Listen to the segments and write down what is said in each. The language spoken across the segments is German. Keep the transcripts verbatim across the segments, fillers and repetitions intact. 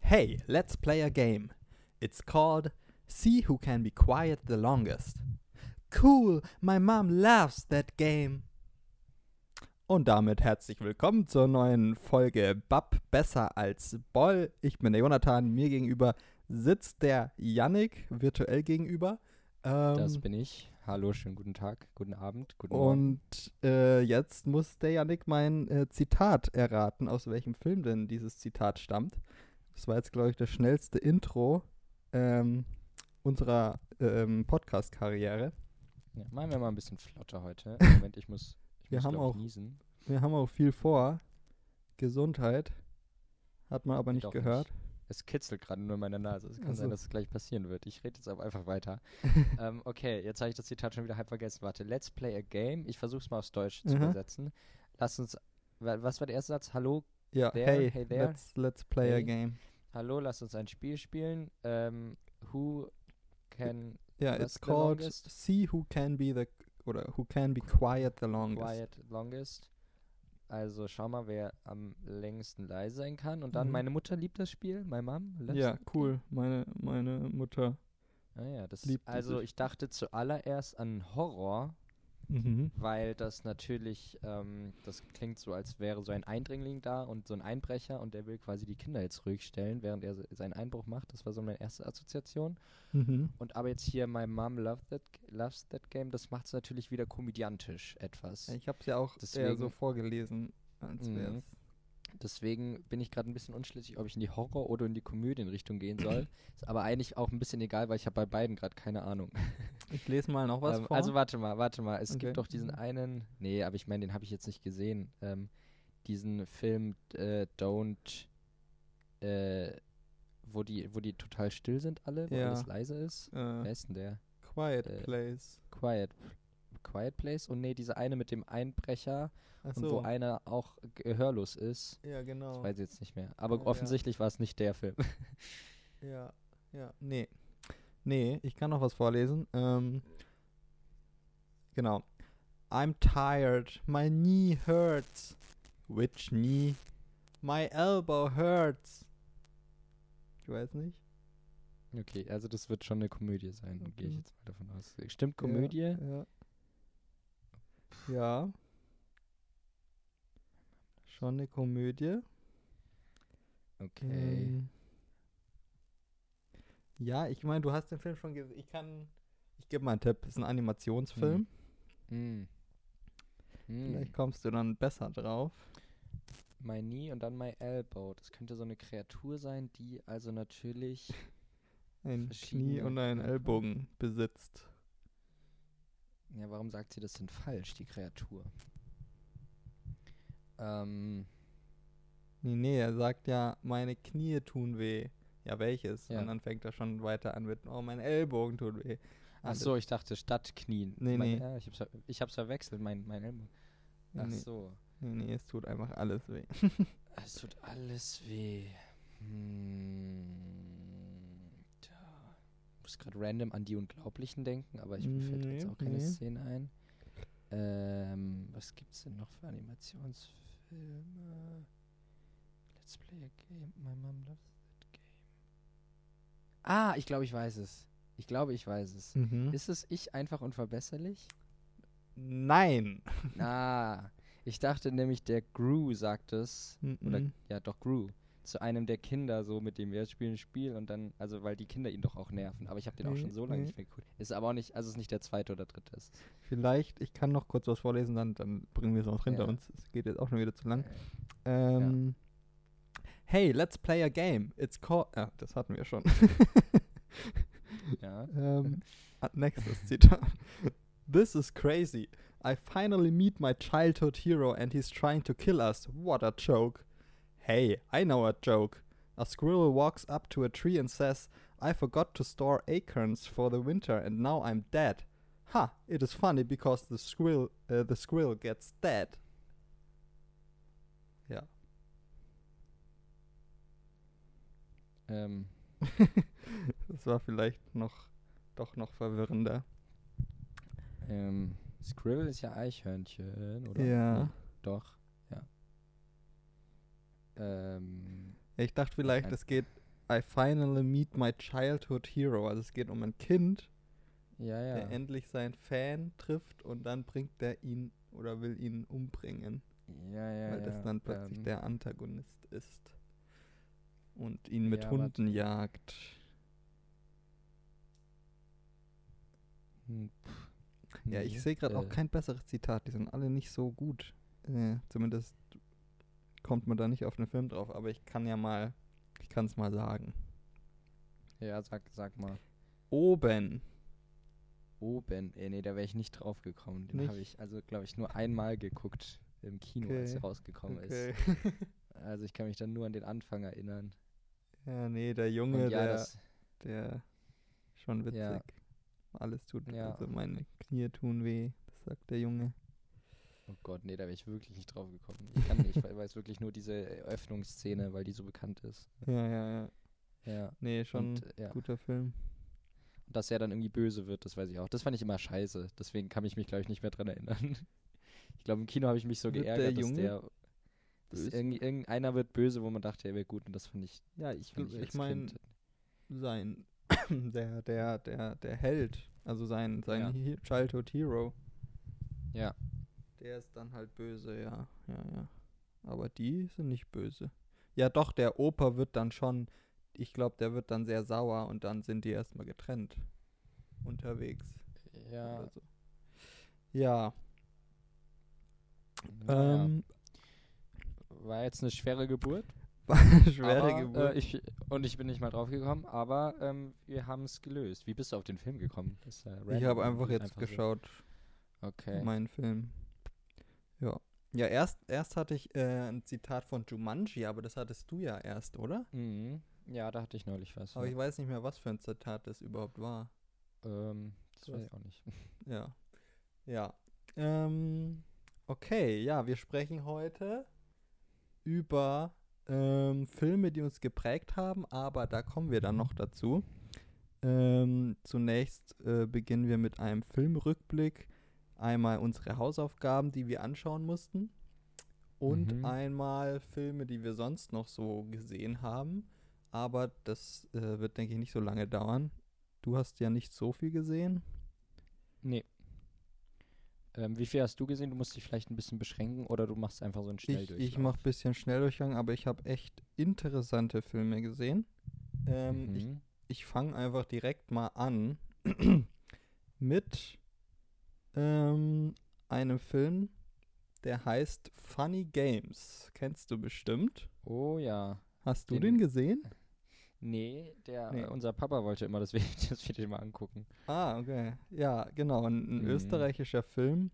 Hey, let's play a game. It's called See Who Can Be Quiet the Longest. Cool, my mom loves that game. Und damit herzlich willkommen zur neuen Folge Bab besser als Boll. Ich bin der Jonathan, mir gegenüber sitzt der Yannick, virtuell gegenüber. Ähm, Das bin ich. Hallo, schönen guten Tag, guten Abend, guten Morgen. Und äh, jetzt muss der Yannick mein äh, Zitat erraten, aus welchem Film denn dieses Zitat stammt. Das war jetzt, glaube ich, das schnellste Intro ähm, unserer ähm, Podcast-Karriere. Ja, machen wir mal ein bisschen flotter heute. Moment, ich muss, ich Wir muss haben glaub, auch- niesen. Wir haben auch viel vor. Gesundheit. Hat man aber nicht Doch gehört. nicht. Es kitzelt gerade nur in meiner Nase. Es kann Ach so. sein, dass es gleich passieren wird. Ich rede jetzt aber einfach weiter. ähm, okay, jetzt habe ich das Zitat schon wieder halb vergessen. Warte, let's play a game. Ich versuche es mal aufs Deutsch zu Mhm. übersetzen. Lass uns, wa- was war der erste Satz? Hallo, Ja, There, hey, hey there. let's, let's play a Hey. game. hallo, lass uns ein Spiel spielen. Ähm, who can Ja, What's it's the called longest? See Who Can Be the oder Who Can Be Quiet the Longest. quiet longest? Also schau mal, wer am längsten leise sein kann. Und dann, Mhm. meine Mutter liebt das Spiel, my mom loves Ja, it. cool. Meine, meine Mutter. Ah ja, das Liebt also dieses ich dachte zuallererst an Horror, Mhm. weil das natürlich, ähm, das klingt so, als wäre so ein Eindringling da und so ein Einbrecher und der will quasi die Kinder jetzt ruhig stellen, während er se- seinen Einbruch macht. Das war so meine erste Assoziation. Mhm. Und aber jetzt hier My Mom Loves That, loves that Game, das macht es natürlich wieder komödiantisch etwas. Ich habe es ja auch eher so Deswegen- vorgelesen, als Mhm. wäre es. Deswegen bin ich gerade ein bisschen unschlüssig, ob ich in die Horror- oder in die Komödienrichtung gehen soll. Ist aber eigentlich auch ein bisschen egal, weil ich habe bei beiden gerade keine Ahnung. Ich lese mal noch was ähm, vor. Also warte mal, warte mal. Es Okay. gibt doch diesen einen, nee, aber ich meine, den habe ich jetzt nicht gesehen. Ähm, diesen Film äh, Don't, äh, wo die, wo die total still sind alle, wo Ja. alles leise ist. Wer äh, ist denn der? Quiet äh, Place. Quiet, Quiet Place? Und nee, dieser eine mit dem Einbrecher und wo Achso. einer auch gehörlos ist. Ja, Ich genau. weiß jetzt nicht mehr. Aber Ja, ja. offensichtlich war es nicht der Film. Ja, ja, nee. Nee, ich kann noch was vorlesen. Ähm, genau. I'm tired. My knee hurts. Which knee? My elbow hurts. Ich weiß nicht. Okay, also das wird schon eine Komödie sein, gehe ich Mhm. jetzt mal davon aus. Stimmt Komödie? Ja. Ja. ja. Schon eine Komödie. Okay. Ähm, ja, ich meine, du hast den Film schon gesehen. Ich kann. Ich gebe mal einen Tipp. Es ist ein Animationsfilm. Hm. Hm. Vielleicht kommst du dann besser drauf. My knee und dann my elbow. Das könnte so eine Kreatur sein, die also natürlich. Ein Knie Verschiedene und einen Körper. Ellbogen besitzt. Ja, warum sagt sie das denn falsch, die Kreatur? Ähm. Nee, nee, er sagt ja, meine Knie tun weh. Ja, welches? Ja. Und dann fängt er schon weiter an mit, oh, mein Ellbogen tut weh. Ach so, ich dachte statt Knien. Nee, Mein- nee. Ja, ich hab's, ver- ich hab's verwechselt, mein, mein Elbow. Nee, Ach nee, so. nee, nee, es tut einfach alles weh. Es tut alles weh. Hm. Tja. Ich muss gerade random an die Unglaublichen denken, aber ich, mir fällt Nee, jetzt auch keine nee. Szene ein. Ähm, was gibt's denn noch für Animationsfilme? Let's play a game. My mom loves that game. Ah, ich glaube, ich weiß es. Ich glaube, ich weiß es. Mhm. Ist es Ich einfach unverbesserlich? Nein. Ah, ich dachte nämlich, der Gru sagt es. Oder, Mhm. ja, doch, Gru. Zu einem der Kinder, so mit dem wir spielen ein Spiel und dann, also weil die Kinder ihn doch auch nerven. Aber ich habe den auch Nee, schon so lange nee. nicht mehr geguckt. Ist aber auch nicht, also es ist nicht der zweite oder dritte. Ist, Vielleicht, ich kann noch kurz was vorlesen, dann, dann bringen wir es auch hinter Ja. uns. Es geht jetzt auch schon wieder zu lang. äh, Ähm, Hey, let's play a game. It's called. Ja, das hatten wir schon. ja. ähm, ah, nächstes Zitat. This is crazy. I finally meet my childhood hero and he's trying to kill us. What a joke. Hey, I know a joke. A squirrel walks up to a tree and says, I forgot to store acorns for the winter and now I'm dead. Ha, it is funny because the squirrel, uh, the squirrel gets dead. Ja. Ähm, Das war vielleicht noch, doch noch verwirrender. ähm, Squirrel ist ja Eichhörnchen, oder? Ja. Nee, doch, ja. Ähm, Ja, ich dachte vielleicht, Ein- es geht I finally meet my childhood hero. Also es geht um ein Kind, Ja, ja. der endlich seinen Fan trifft und dann bringt er ihn oder will ihn umbringen, Ja, ja, weil ja. das dann plötzlich ähm, der Antagonist ist und ihn mit Ja, Hunden warte. jagt. hm, pff, Ja, ich nee, sehe gerade auch äh, kein besseres Zitat. Die sind alle nicht so gut. Äh, zumindest kommt man da nicht auf einen Film drauf. Aber ich kann ja mal, ich kann es mal sagen. Ja, sag, sag mal. Oben. Oben. Äh, nee, da wäre ich nicht drauf gekommen. Den Nicht? habe ich also, glaube ich, nur einmal geguckt im Kino, als Okay, er rausgekommen Okay. ist. Also ich kann mich dann nur an den Anfang erinnern. Ja, nee, der Und Junge, ja, der, das, der schon witzig. Ja. Alles tut, Ja. also meine Knie tun weh, das sagt der Junge. oh Gott, nee, da wäre ich wirklich nicht drauf gekommen. Ich kann nicht, ich weiß wirklich nur diese Eröffnungsszene, weil die so bekannt ist. Ja, ja, ja. Ja. Nee, schon Und äh, ja. guter Film. Und dass er dann irgendwie böse wird, das weiß ich auch. Das fand ich immer scheiße. Deswegen kann ich mich, glaube ich, nicht mehr dran erinnern. Ich glaube, im Kino habe ich mich so Wird der geärgert, dass Junge der. Dass böse? irgend, irgendeiner wird böse, wo man dachte, er wäre gut. Und das fand ich. Ja, ich, Fand ich ich als meine, Kind. sein, der, der, der, der Held, also sein, sein Ja. He Childhood Hero, Ja. der ist dann halt böse, ja, ja, ja. Aber die sind nicht böse. Ja, doch, der Opa wird dann schon, ich glaube, der wird dann sehr sauer und dann sind die erstmal getrennt unterwegs. Ja. Oder so. Ja, Naja. ähm, War jetzt eine schwere Geburt. schwere aber, Geburt. Äh, ich, und ich bin nicht mal drauf gekommen, aber ähm, wir haben es gelöst. Wie bist du auf den Film gekommen? Das ist ja ich random habe einfach irgendwie, jetzt so. geschaut, Okay. meinen Film. Ja. Ja, erst, erst hatte ich äh, ein Zitat von Jumanji, aber das hattest du ja erst, oder? Mhm. Ja, da hatte ich neulich was. Aber Ja. ich weiß nicht mehr, was für ein Zitat das überhaupt war. Ähm, das Du weiß hast- ich auch nicht. Ja. Ja. Ähm, okay, ja, wir sprechen heute über ähm, Filme, die uns geprägt haben, aber da kommen wir dann noch dazu. Ähm, zunächst äh, beginnen wir mit einem Filmrückblick. Einmal unsere Hausaufgaben, die wir anschauen mussten. Und Mhm. einmal Filme, die wir sonst noch so gesehen haben. Aber das äh, wird, denke ich, nicht so lange dauern. Du hast ja nicht so viel gesehen. Nee. Ähm, wie viel hast du gesehen? Du musst dich vielleicht ein bisschen beschränken oder du machst einfach so einen Ich, Schnelldurchlauf. ich mache ein bisschen Schnelldurchgang, aber ich habe echt interessante Filme gesehen. Ähm, Ich, Mhm. ich fange einfach direkt mal an mit ähm, einem Film, der heißt Funny Games. Kennst du bestimmt. Oh ja. Hast du Den- den gesehen? Nee, der, Nee. Äh, unser Papa wollte immer, dass wir, dass wir den mal angucken. Ah, okay. Ja, genau. Ein, ein Mhm. österreichischer Film,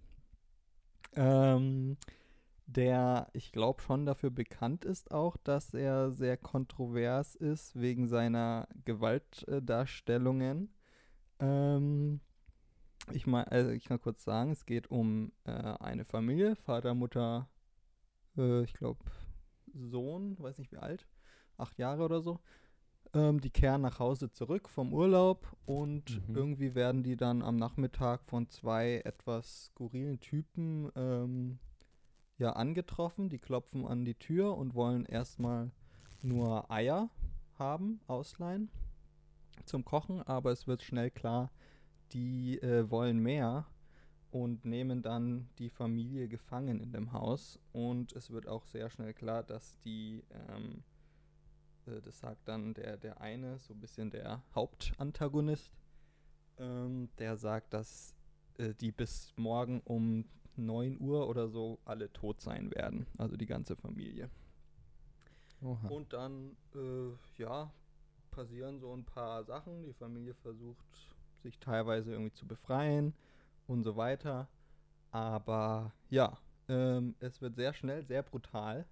ähm, der, ich glaube, schon dafür bekannt ist auch, dass er sehr kontrovers ist wegen seiner Gewaltdarstellungen. Ähm, ich mal, also ich kann kurz sagen, es geht um äh, eine Familie, Vater, Mutter, äh, ich glaube, Sohn, weiß nicht wie alt, acht Jahre oder so. Ähm, die kehren nach Hause zurück vom Urlaub und Mhm. irgendwie werden die dann am Nachmittag von zwei etwas skurrilen Typen ähm, ja, angetroffen. Die klopfen an die Tür und wollen erstmal nur Eier haben, ausleihen zum Kochen, aber es wird schnell klar, die äh, wollen mehr und nehmen dann die Familie gefangen in dem Haus und es wird auch sehr schnell klar, dass die ähm, äh, das sagt dann der, der eine, so ein bisschen der Hauptantagonist, ähm, der sagt, dass äh, die bis morgen um neun Uhr oder so alle tot sein werden, also die ganze Familie. Oha. Und dann, äh, ja, passieren so ein paar Sachen. Die Familie versucht, sich teilweise irgendwie zu befreien und so weiter. Aber ja, ähm, es wird sehr schnell, sehr brutal.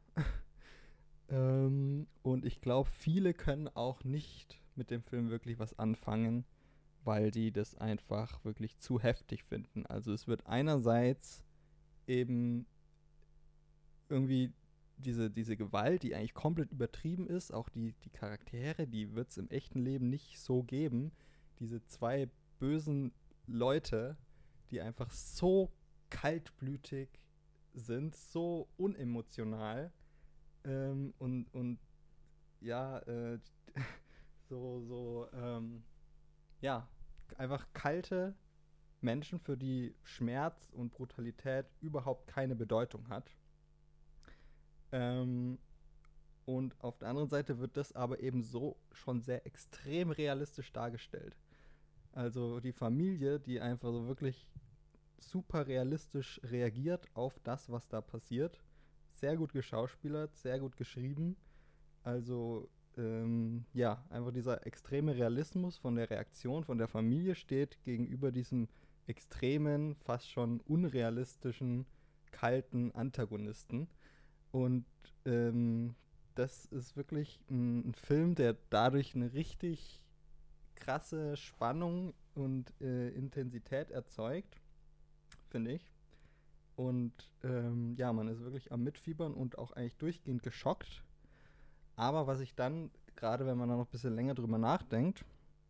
ähm, und ich glaube, viele können auch nicht mit dem Film wirklich was anfangen, weil die das einfach wirklich zu heftig finden. Also es wird einerseits eben irgendwie diese, diese Gewalt, die eigentlich komplett übertrieben ist, auch die, die Charaktere, die wird es im echten Leben nicht so geben. Diese zwei bösen Leute, die einfach so kaltblütig sind, so unemotional ähm, und, und ja, äh, so, so, ähm, ja, einfach kalte Menschen, für die Schmerz und Brutalität überhaupt keine Bedeutung hat. Ähm, und auf der anderen Seite wird das aber eben so schon sehr extrem realistisch dargestellt. Also die Familie, die einfach so wirklich super realistisch reagiert auf das, was da passiert. Sehr gut geschauspielert, sehr gut geschrieben. Also ähm, ja, einfach dieser extreme Realismus von der Reaktion von der Familie steht gegenüber diesem extremen, fast schon unrealistischen, kalten Antagonisten. Und ähm, das ist wirklich ein, ein Film, der dadurch eine richtig krasse Spannung und äh, Intensität erzeugt, finde ich. Und ähm, ja, man ist wirklich am Mitfiebern und auch eigentlich durchgehend geschockt. Aber was ich dann, gerade wenn man da noch ein bisschen länger drüber nachdenkt,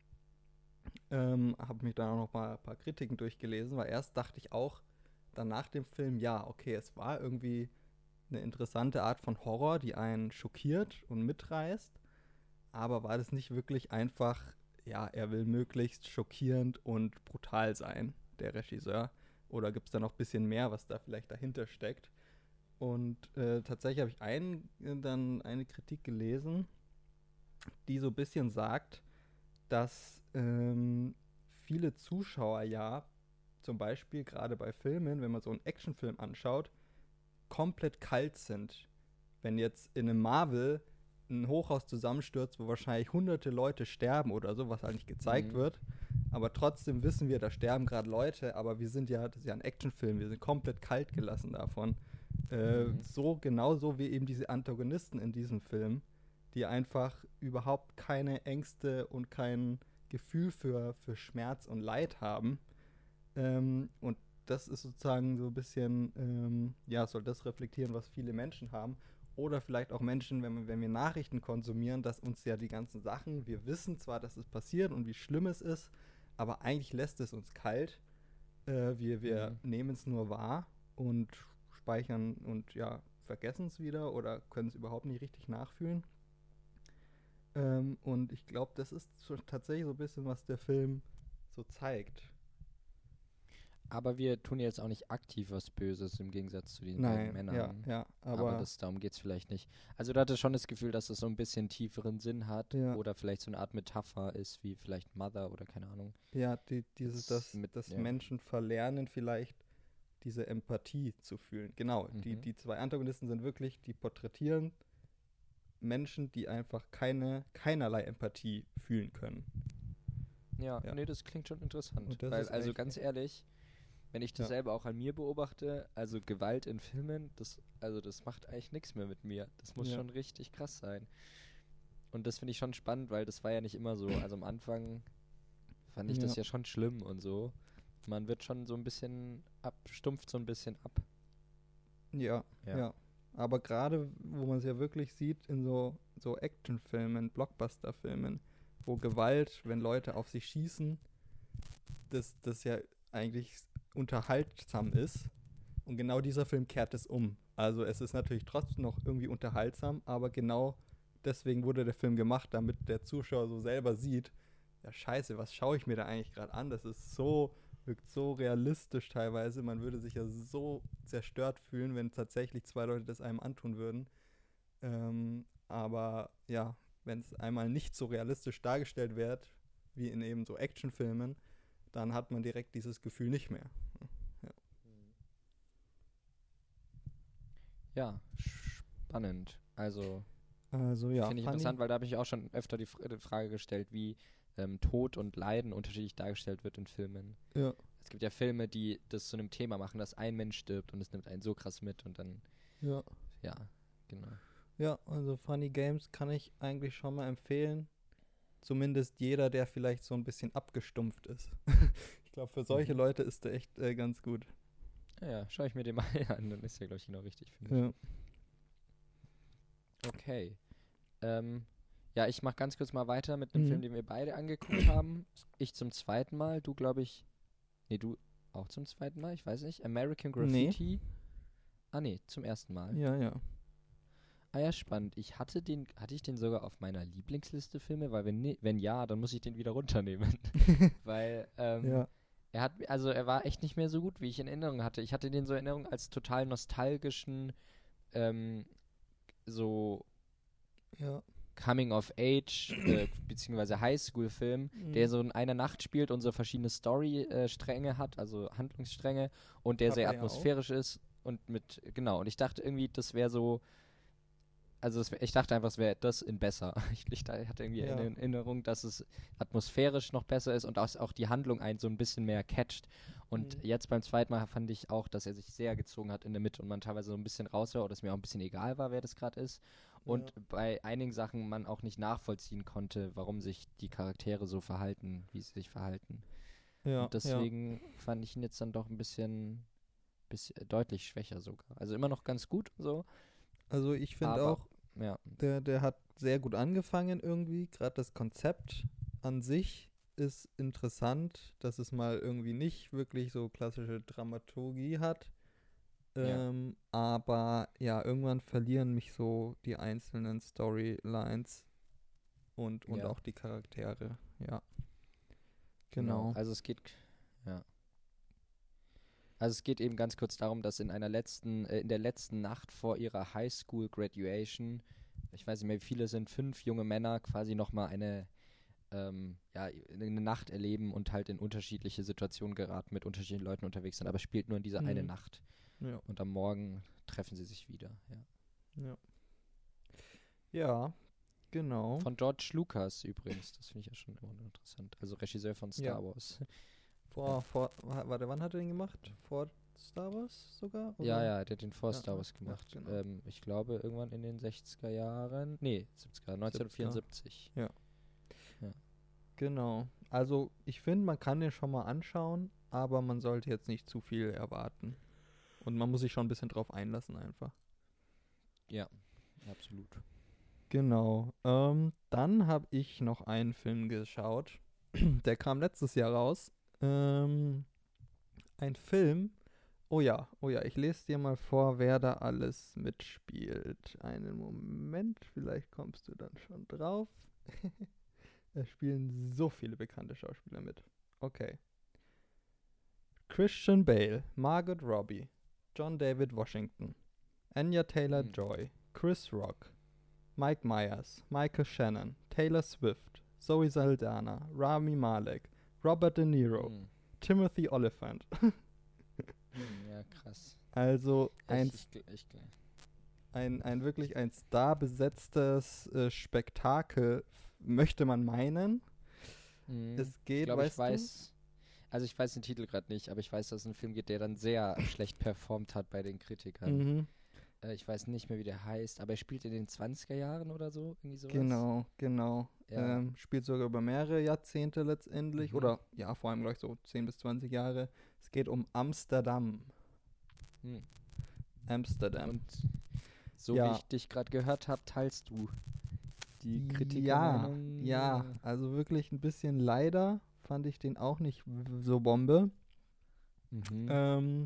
ähm, habe mich dann auch noch mal ein paar Kritiken durchgelesen, weil erst dachte ich auch dann nach dem Film, ja, okay, es war irgendwie eine interessante Art von Horror, die einen schockiert und mitreißt, aber war das nicht wirklich einfach, ja, er will möglichst schockierend und brutal sein, der Regisseur, oder gibt es da noch ein bisschen mehr, was da vielleicht dahinter steckt? Und äh, tatsächlich habe ich ein, dann eine Kritik gelesen, die so ein bisschen sagt, dass ähm, viele Zuschauer ja zum Beispiel gerade bei Filmen, wenn man so einen Actionfilm anschaut, komplett kalt sind. Wenn jetzt in einem Marvel ein Hochhaus zusammenstürzt, wo wahrscheinlich hunderte Leute sterben oder so, was halt nicht gezeigt Mhm. wird, aber trotzdem wissen wir, da sterben gerade Leute, aber wir sind ja, das ist ja ein Actionfilm, wir sind komplett kalt gelassen davon. Äh, Mhm. So genauso wie eben diese Antagonisten in diesem Film, die einfach überhaupt keine Ängste und kein Gefühl für, für Schmerz und Leid haben. Ähm, und das ist sozusagen so ein bisschen, ähm, ja, soll das reflektieren, was viele Menschen haben. Oder vielleicht auch Menschen, wenn wir, wenn wir Nachrichten konsumieren, dass uns ja die ganzen Sachen, wir wissen zwar, dass es passiert und wie schlimm es ist, aber eigentlich lässt es uns kalt. Äh, wir wir Mhm. nehmen es nur wahr und speichern und ja, vergessen es wieder oder können es überhaupt nicht richtig nachfühlen. Ähm, und ich glaube, das ist so tatsächlich so ein bisschen, was der Film so zeigt. Aber wir tun jetzt auch nicht aktiv was Böses im Gegensatz zu den beiden Nein, ja, Männern. ja, Aber aber das, darum geht es vielleicht nicht. Also du hattest schon das Gefühl, dass es so ein bisschen tieferen Sinn hat ja, oder vielleicht so eine Art Metapher ist, wie vielleicht Mother oder keine Ahnung. ja, die, dieses, Jetzt dass, mit, dass ja. Menschen verlernen, vielleicht diese Empathie zu fühlen. Genau, die, Mhm. die zwei Antagonisten sind wirklich, die porträtieren Menschen, die einfach keine, keinerlei Empathie fühlen können. Ja, Ja. nee, das klingt schon interessant. Und das Weil, ist also eigentlich ganz ehrlich, wenn ich das Ja. selber auch an mir beobachte, also Gewalt in Filmen, das, also das macht eigentlich nichts mehr mit mir. Das muss Ja. schon richtig krass sein. Und das finde ich schon spannend, weil das war ja nicht immer so. Also am Anfang fand ich das Ja. ja schon schlimm und so. Man wird schon so ein bisschen ab, stumpft so ein bisschen ab. Ja, Ja. ja. Aber gerade, wo man es ja wirklich sieht, in so, so Actionfilmen, Blockbusterfilmen, wo Gewalt, wenn Leute auf sich schießen, das, das ja eigentlich unterhaltsam ist. Und genau dieser Film kehrt es um. Also es ist natürlich trotzdem noch irgendwie unterhaltsam, aber genau deswegen wurde der Film gemacht, damit der Zuschauer so selber sieht, ja scheiße, was schaue ich mir da eigentlich gerade an? Das ist so, wirkt so realistisch teilweise. Man würde sich ja so zerstört fühlen, wenn tatsächlich zwei Leute das einem antun würden. Ähm, aber ja, wenn es einmal nicht so realistisch dargestellt wird, wie in eben so Actionfilmen, dann hat man direkt dieses Gefühl nicht mehr. Ja, spannend. Also Also ja, finde ich funny. interessant, weil da habe ich auch schon öfter die F- äh, Frage gestellt, wie ähm, Tod und Leiden unterschiedlich dargestellt wird in Filmen. Ja, Es gibt ja Filme, die das zu einem Thema machen, dass ein Mensch stirbt und es nimmt einen so krass mit und dann, ja. ja, genau. Ja, also Funny Games kann ich eigentlich schon mal empfehlen. Zumindest jeder, der vielleicht so ein bisschen abgestumpft ist. Ich glaube, für solche Mhm. Leute ist der echt äh, ganz gut. Ja, ja, schaue ich mir den mal an, dann ist der, glaube ich, genau richtig für mich. Ja. Okay. Ähm, ja, ich mache ganz kurz mal weiter mit einem Mhm. Film, den wir beide angeguckt haben. Ich zum zweiten Mal, du, glaube ich, nee, du auch zum zweiten Mal, ich weiß nicht. American Nee. Graffiti. Ah, nee, zum ersten Mal. Ja, ja. Ah ja, spannend. Ich hatte den, hatte ich den sogar auf meiner Lieblingsliste Filme, weil wenn, ne, wenn ja, dann muss ich den wieder runternehmen. Weil, ähm, Ja, er hat, also er war echt nicht mehr so gut, wie ich in Erinnerung hatte. Ich hatte den so in Erinnerung als total nostalgischen, ähm, so ja. Coming of Age, äh, beziehungsweise Highschool-Film, der Mhm. so in einer Nacht spielt und so verschiedene Story-Stränge hat, also Handlungsstränge, und der Hat sehr er ja auch. atmosphärisch ist und mit, genau, und ich dachte irgendwie, das wäre so, also es wär, ich dachte einfach, es wäre das in besser. Ich, ich da- hatte irgendwie in Ja. Erinnerung, dass es atmosphärisch noch besser ist und dass auch die Handlung einen so ein bisschen mehr catcht. Und Mhm. jetzt beim zweiten Mal fand ich auch, dass er sich sehr gezogen hat in der Mitte und man teilweise so ein bisschen raus war oder es mir auch ein bisschen egal war, wer das gerade ist. Ja. Und bei einigen Sachen man auch nicht nachvollziehen konnte, warum sich die Charaktere so verhalten, wie sie sich verhalten. Ja, Und ja. deswegen fand ich ihn jetzt dann doch ein bisschen, bisschen deutlich schwächer sogar. Also immer noch ganz gut und so, Also ich finde aber auch, ja. der, der hat sehr gut angefangen irgendwie. Gerade das Konzept an sich ist interessant, dass es mal irgendwie nicht wirklich so klassische Dramaturgie hat. Ja. Ähm, aber ja, irgendwann verlieren mich so die einzelnen Storylines und, und Ja, auch die Charaktere. Ja, genau. genau. Also es geht, ja. Also es geht eben ganz kurz darum, dass in einer letzten, äh, in der letzten Nacht vor ihrer Highschool Graduation, ich weiß nicht mehr, wie viele es sind, fünf junge Männer quasi nochmal eine, ähm, ja, eine Nacht erleben und halt in unterschiedliche Situationen geraten, mit unterschiedlichen Leuten unterwegs sind, aber es spielt nur in dieser eine Mhm. Nacht. Ja, Und am Morgen treffen sie sich wieder, ja. ja. Ja, genau. Von George Lucas übrigens, das finde ich ja schon immer noch interessant. Also Regisseur von Ja. Star Wars. Ja. Vor, vor, wa- warte, wann hat er den gemacht? Vor Star Wars sogar? Ja, Oder? ja, der hat den vor Ja, Star ja, Wars ja, gemacht. genau. Ähm, ich glaube, irgendwann in den sechziger Jahren. Nee, siebziger, siebziger. neunzehnhundertvierundsiebzig. Ja, Ja. genau. Also ich finde, man kann den schon mal anschauen, aber man sollte jetzt nicht zu viel erwarten. Und man muss sich schon ein bisschen drauf einlassen einfach. Ja, absolut. Genau. Ähm, dann habe ich noch einen Film geschaut. Der kam letztes Jahr raus. Ähm, ein Film. Oh ja, oh ja, ich lese dir mal vor, wer da alles mitspielt. Einen Moment, vielleicht kommst du dann schon drauf. Es spielen so viele bekannte Schauspieler mit. Okay. Christian Bale, Margot Robbie, John David Washington, Anya Hm. Taylor-Joy, Chris Rock, Mike Myers, Michael Shannon, Taylor Swift, Zoe Saldana, Rami Malek, Robert De Niro, Hm. Timothy Olyphant. Hm, ja, krass. Also Ja, ein, ich, ich, gl- ich, gl- ein, ein wirklich ein starbesetztes äh, Spektakel, f- möchte man meinen. hm, Es ich geht, glaube, ich weißt du? weiß. Also ich weiß den Titel gerade nicht, aber ich weiß, dass es ein Film gibt, der dann sehr schlecht performt hat bei den Kritikern. Mhm, Äh, ich weiß nicht mehr, wie der heißt, aber er spielt in den zwanziger Jahren oder so, irgendwie sowas. genau, genau. Ja. Ähm, spielt sogar über mehrere Jahrzehnte letztendlich. Mhm. Oder ja, vor allem, glaube ich, so zehn bis zwanzig Jahre. Es geht um Amsterdam. Hm. Amsterdam. Und so wie Ja, ich dich gerade gehört habe, teilst du die ja, Kritikermeinung. ja. Äh, Also wirklich ein bisschen leider fand ich den auch nicht w- so Bombe. mhm. Ähm,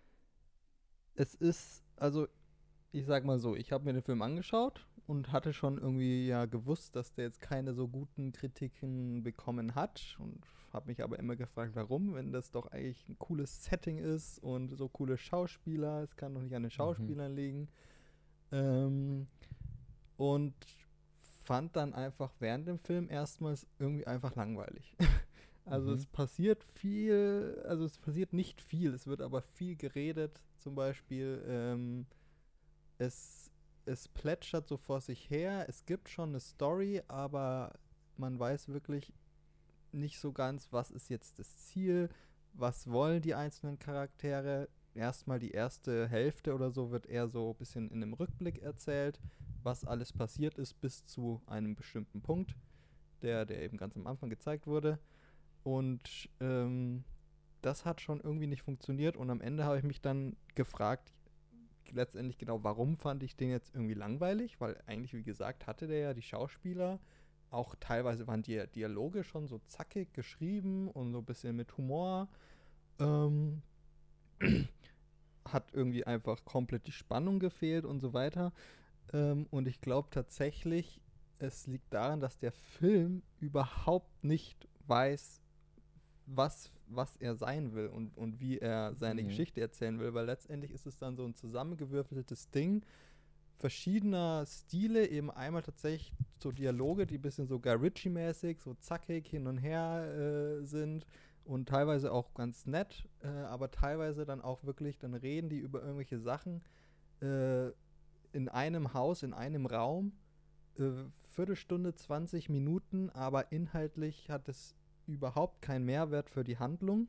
es ist, also ich sag mal so, ich habe mir den Film angeschaut und hatte schon irgendwie ja gewusst, dass der jetzt keine so guten Kritiken bekommen hat und habe mich aber immer gefragt, warum, wenn das doch eigentlich ein cooles Setting ist und so coole Schauspieler, es kann doch nicht an den Mhm. Schauspielern liegen. Ähm, und fand dann einfach während dem Film erstmals irgendwie einfach langweilig. Also Mhm. es passiert viel, also es passiert nicht viel, es wird aber viel geredet, zum Beispiel. Ähm, es, es plätschert so vor sich her. Es gibt schon eine Story, aber man weiß wirklich nicht so ganz, was ist jetzt das Ziel, was wollen die einzelnen Charaktere. Erstmal die erste Hälfte oder so wird eher so ein bisschen in einem Rückblick erzählt, was alles passiert ist bis zu einem bestimmten Punkt, der, der eben ganz am Anfang gezeigt wurde. Und ähm, das hat schon irgendwie nicht funktioniert und am Ende habe ich mich dann gefragt, letztendlich genau, warum fand ich den jetzt irgendwie langweilig, weil eigentlich, wie gesagt, hatte der ja die Schauspieler, auch teilweise waren die Dialoge schon so zackig geschrieben und so ein bisschen mit Humor. Ähm, hat irgendwie einfach komplett die Spannung gefehlt und so weiter. Ähm, und ich glaube tatsächlich, es liegt daran, dass der Film überhaupt nicht weiß, was, was er sein will und, und wie er seine Mhm. Geschichte erzählen will, weil letztendlich ist es dann so ein zusammengewürfeltes Ding verschiedener Stile, eben einmal tatsächlich so Dialoge, die ein bisschen so Guy Ritchie-mäßig, so zackig hin und her äh, sind und teilweise auch ganz nett, äh, aber teilweise dann auch wirklich, dann reden die über irgendwelche Sachen äh, in einem Haus, in einem Raum, äh, Viertelstunde, zwanzig Minuten, aber inhaltlich hat es überhaupt keinen Mehrwert für die Handlung.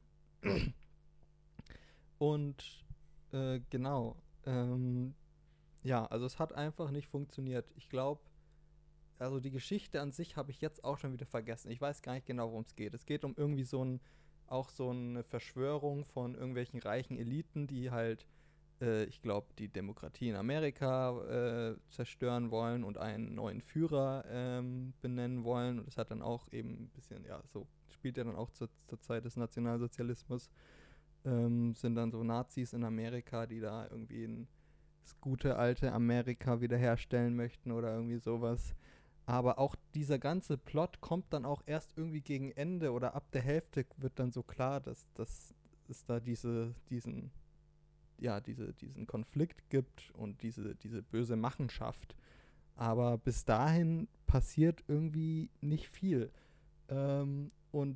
Und äh, genau, ähm, ja, also es hat einfach nicht funktioniert. Ich glaube, also die Geschichte an sich habe ich jetzt auch schon wieder vergessen. Ich weiß gar nicht genau, worum es geht. Es geht um irgendwie so ein, auch so eine Verschwörung von irgendwelchen reichen Eliten, die halt, äh, ich glaube, die Demokratie in Amerika äh, zerstören wollen und einen neuen Führer ähm, benennen wollen. Und es hat dann auch eben ein bisschen, ja, so spielt ja dann auch zur, zur Zeit des Nationalsozialismus, ähm, sind dann so Nazis in Amerika, die da irgendwie ein das gute alte Amerika wiederherstellen möchten oder irgendwie sowas. Aber auch dieser ganze Plot kommt dann auch erst irgendwie gegen Ende oder ab der Hälfte wird dann so klar, dass, dass es da diese, diesen, ja, diese, diesen Konflikt gibt und diese, diese böse Machenschaft. Aber bis dahin passiert irgendwie nicht viel. Ähm, und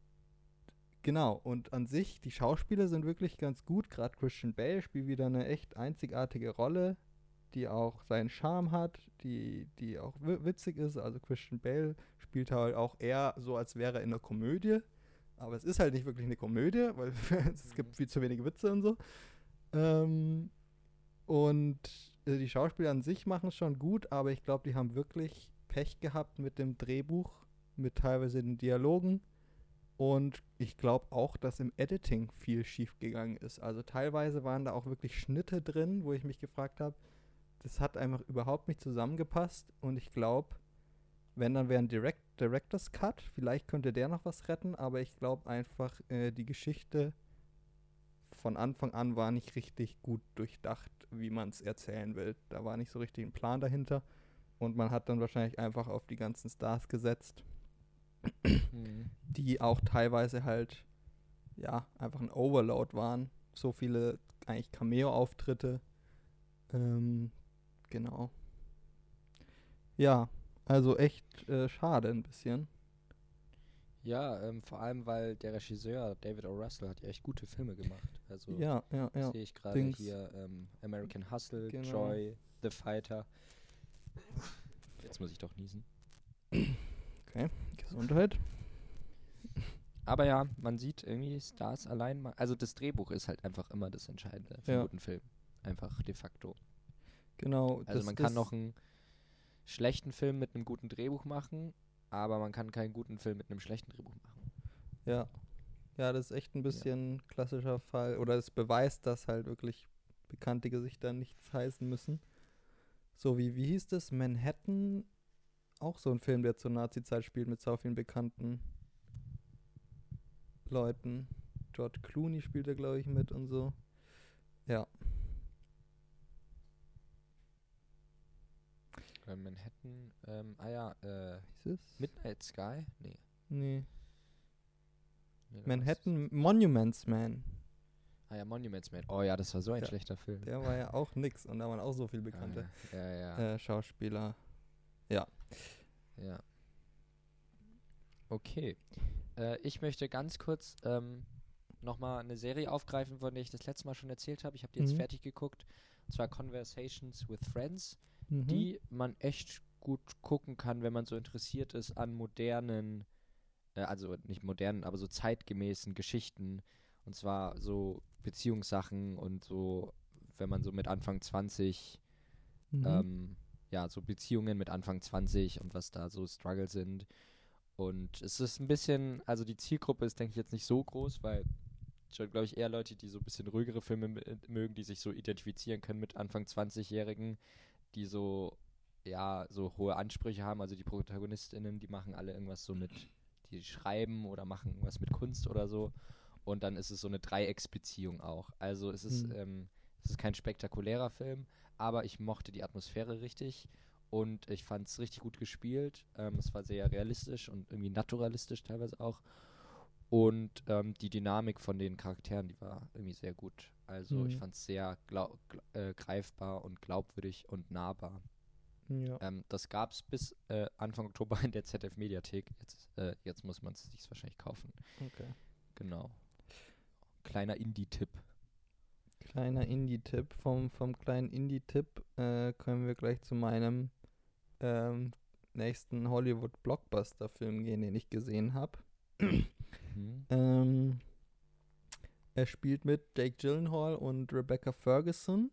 genau, und an sich, die Schauspieler sind wirklich ganz gut. Gerade Christian Bale spielt wieder eine echt einzigartige Rolle, die auch seinen Charme hat, die, die auch witzig ist. Also Christian Bale spielt halt auch eher so, als wäre er in einer Komödie. Aber es ist halt nicht wirklich eine Komödie, weil es gibt viel zu wenige Witze und so. Ähm, und äh, die Schauspieler an sich machen es schon gut, aber ich glaube, die haben wirklich Pech gehabt mit dem Drehbuch, mit teilweise den Dialogen. Und ich glaube auch, dass im Editing viel schief gegangen ist. Also teilweise waren da auch wirklich Schnitte drin, wo ich mich gefragt habe, das hat einfach überhaupt nicht zusammengepasst. Und ich glaube, wenn, dann wäre ein Direct Director's Cut. Vielleicht könnte der noch was retten, aber ich glaube einfach, äh, die Geschichte von Anfang an war nicht richtig gut durchdacht, wie man es erzählen will. Da war nicht so richtig ein Plan dahinter. Und man hat dann wahrscheinlich einfach auf die ganzen Stars gesetzt, Mhm. die auch teilweise halt, ja, einfach ein Overload waren. So viele eigentlich Cameo-Auftritte. Ähm, genau. Ja, also echt äh, schade ein bisschen. Ja, ähm, vor allem, weil der Regisseur David O. Russell hat ja echt gute Filme gemacht. Also Ja, ja, ja. sehe ich gerade Dings. hier ähm, American Hustle, Genau. Joy, The Fighter. Jetzt muss ich doch niesen. Okay, Gesundheit. Aber ja, man sieht irgendwie Stars allein mal. Also das Drehbuch ist halt einfach immer das Entscheidende für Ja. einen guten Film. Einfach de facto. Genau. Also das man kann ist, noch einen schlechten Film mit einem guten Drehbuch machen, aber man kann keinen guten Film mit einem schlechten Drehbuch machen. Ja. Ja, das ist echt ein bisschen klassischer Fall. Oder es beweist, dass halt wirklich bekannte Gesichter nichts heißen müssen. So wie, wie hieß das? Manhattan? Auch so ein Film, der zur Nazi-Zeit spielt mit so vielen bekannten Leuten. George Clooney spielt da, glaube ich, mit und so. Ja. Äh, Manhattan, ähm, ah ja, äh, Hieß es? Midnight Sky? Nee. Nee. nee da Manhattan Monuments Man. war's. Ah ja, Monuments Man. Oh ja, das war so ein Ja, schlechter Film. Der war ja auch nix und da waren auch so viele bekannte Ah, ja, ja. äh, Schauspieler. Ja. Okay. Äh, ich möchte ganz kurz ähm, nochmal eine Serie aufgreifen, von der ich das letzte Mal schon erzählt habe. Ich habe die jetzt Mhm. fertig geguckt. Und zwar Conversations with Friends, Mhm. die man echt gut gucken kann, wenn man so interessiert ist an modernen, äh, also nicht modernen, aber so zeitgemäßen Geschichten. Und zwar so Beziehungssachen und so, wenn man so mit Anfang zwanzig Mhm. ähm, ja, so Beziehungen mit Anfang zwanzig und was da so Struggles sind. Und es ist ein bisschen, also die Zielgruppe ist, denke ich, jetzt nicht so groß, weil schon, glaube ich, eher Leute, die so ein bisschen ruhigere Filme m- mögen, die sich so identifizieren können mit Anfang zwanzig-Jährigen, die so, ja, so hohe Ansprüche haben. Also die ProtagonistInnen, die machen alle irgendwas so mit, die schreiben oder machen irgendwas mit Kunst oder so. Und dann ist es so eine Dreiecksbeziehung auch. Also es ist, Mhm. ähm, es ist kein spektakulärer Film, aber ich mochte die Atmosphäre richtig und ich fand es richtig gut gespielt. Ähm, es war sehr realistisch und irgendwie naturalistisch teilweise auch. Und ähm, die Dynamik von den Charakteren, die war irgendwie sehr gut. Also Mhm. ich fand es sehr glau- gl- äh, greifbar und glaubwürdig und nahbar. Ja. Ähm, das gab es bis äh, Anfang Oktober in der Z D F-Mediathek. Jetzt, äh, jetzt muss man es sich wahrscheinlich kaufen. Okay. Genau. Kleiner Indie-Tipp. Kleiner Indie-Tipp. Vom, vom kleinen Indie-Tipp äh, können wir gleich zu meinem ähm, nächsten Hollywood-Blockbuster-Film gehen, den ich gesehen habe. Mhm. ähm, er spielt mit Jake Gyllenhaal und Rebecca Ferguson.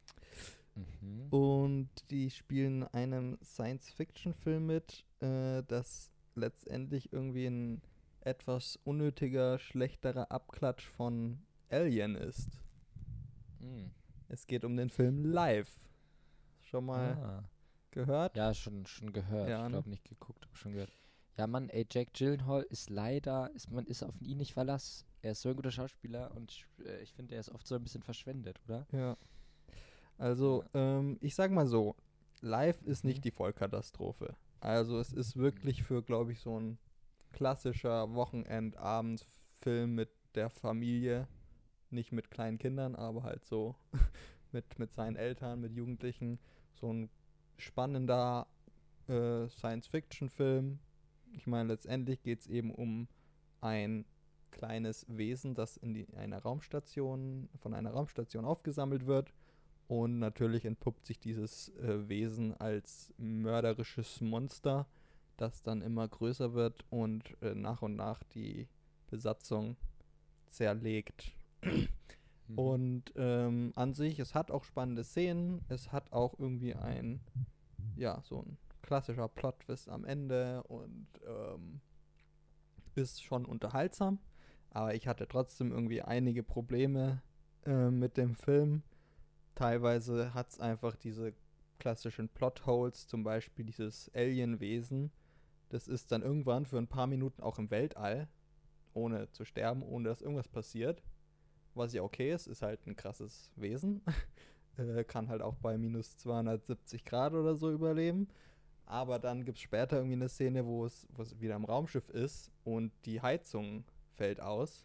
Mhm. Und die spielen in einem Science-Fiction-Film mit, äh, das letztendlich irgendwie ein etwas unnötiger, schlechterer Abklatsch von Alien ist. Mhm. Es geht um den Film Live. Schon mal Ah. gehört? Ja, schon, schon gehört. Ja, Ich ne? glaube nicht geguckt, aber schon gehört. Ja, Mann, ey, Jack Gyllenhaal ist leider, ist, man ist auf ihn nicht Verlass. Er ist so ein guter Schauspieler und ich, äh, ich finde, er ist oft so ein bisschen verschwendet, oder? Ja. Also, ähm, ich sag mal so, Live ist Mhm. nicht die Vollkatastrophe. Also es ist wirklich für, glaube ich, so ein klassischer Wochenendabendfilm mit der Familie. Nicht mit kleinen Kindern, aber halt so mit, mit seinen Eltern, mit Jugendlichen. So ein spannender äh, Science-Fiction-Film. Ich meine, letztendlich geht es eben um ein kleines Wesen, das in die, einer Raumstation, von einer Raumstation aufgesammelt wird. Und natürlich entpuppt sich dieses äh, Wesen als mörderisches Monster, das dann immer größer wird und äh, nach und nach die Besatzung zerlegt. Mhm. Und ähm, an sich, es hat auch spannende Szenen, es hat auch irgendwie ein, ja, so ein klassischer Plot-Twist am Ende und ähm, ist schon unterhaltsam. Aber ich hatte trotzdem irgendwie einige Probleme äh, mit dem Film. Teilweise hat es einfach diese klassischen Plotholes, zum Beispiel dieses Alien-Wesen. Das ist dann irgendwann für ein paar Minuten auch im Weltall, ohne zu sterben, ohne dass irgendwas passiert. Was ja okay ist, ist halt ein krasses Wesen. äh, kann halt auch bei minus zweihundertsiebzig Grad oder so überleben. Aber dann gibt es später irgendwie eine Szene, wo es, wo es wieder im Raumschiff ist und die Heizung fällt aus.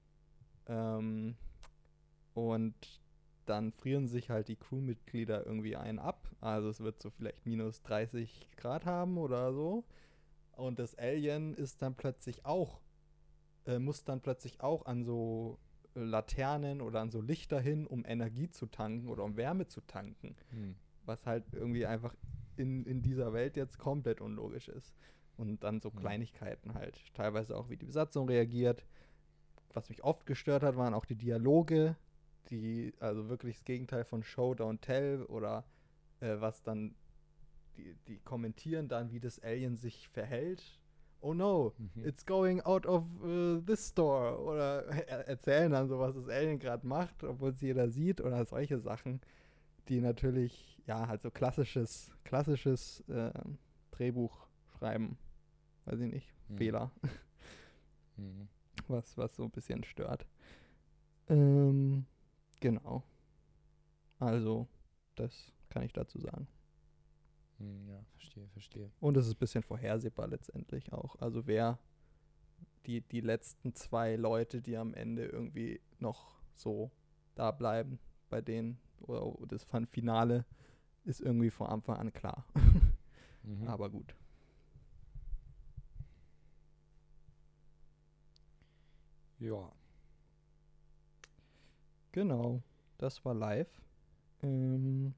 Ähm, und dann frieren sich halt die Crewmitglieder irgendwie ein ab. Also es wird so vielleicht minus dreißig Grad haben oder so. Und das Alien ist dann plötzlich auch, äh, muss dann plötzlich auch an so Laternen oder an so Lichter hin, um Energie zu tanken oder um Wärme zu tanken. Mhm. Was halt irgendwie einfach in, in dieser Welt jetzt komplett unlogisch ist. Und dann so Mhm. Kleinigkeiten halt. Teilweise auch, wie die Besatzung reagiert. Was mich oft gestört hat, waren auch die Dialoge, die, also wirklich das Gegenteil von Show, Don't Tell oder äh, was dann, die, die kommentieren dann, wie das Alien sich verhält. Oh no, Mhm. it's going out of uh, this store. Oder er erzählen dann so, was das Alien gerade macht, obwohl es jeder sieht oder solche Sachen, die natürlich, ja, halt so klassisches, klassisches äh, Drehbuch schreiben. Weiß ich nicht, Mhm. Fehler, Mhm. was, was so ein bisschen stört. Ähm, genau. Also, das kann ich dazu sagen. Mhm. Ja, verstehe, verstehe. Und es ist ein bisschen vorhersehbar letztendlich auch. Also wer die, die letzten zwei Leute, die am Ende irgendwie noch so da bleiben, bei denen, oder das Finale, ist irgendwie von Anfang an klar. Mhm. Aber gut. Ja. Genau, das war live. Ähm,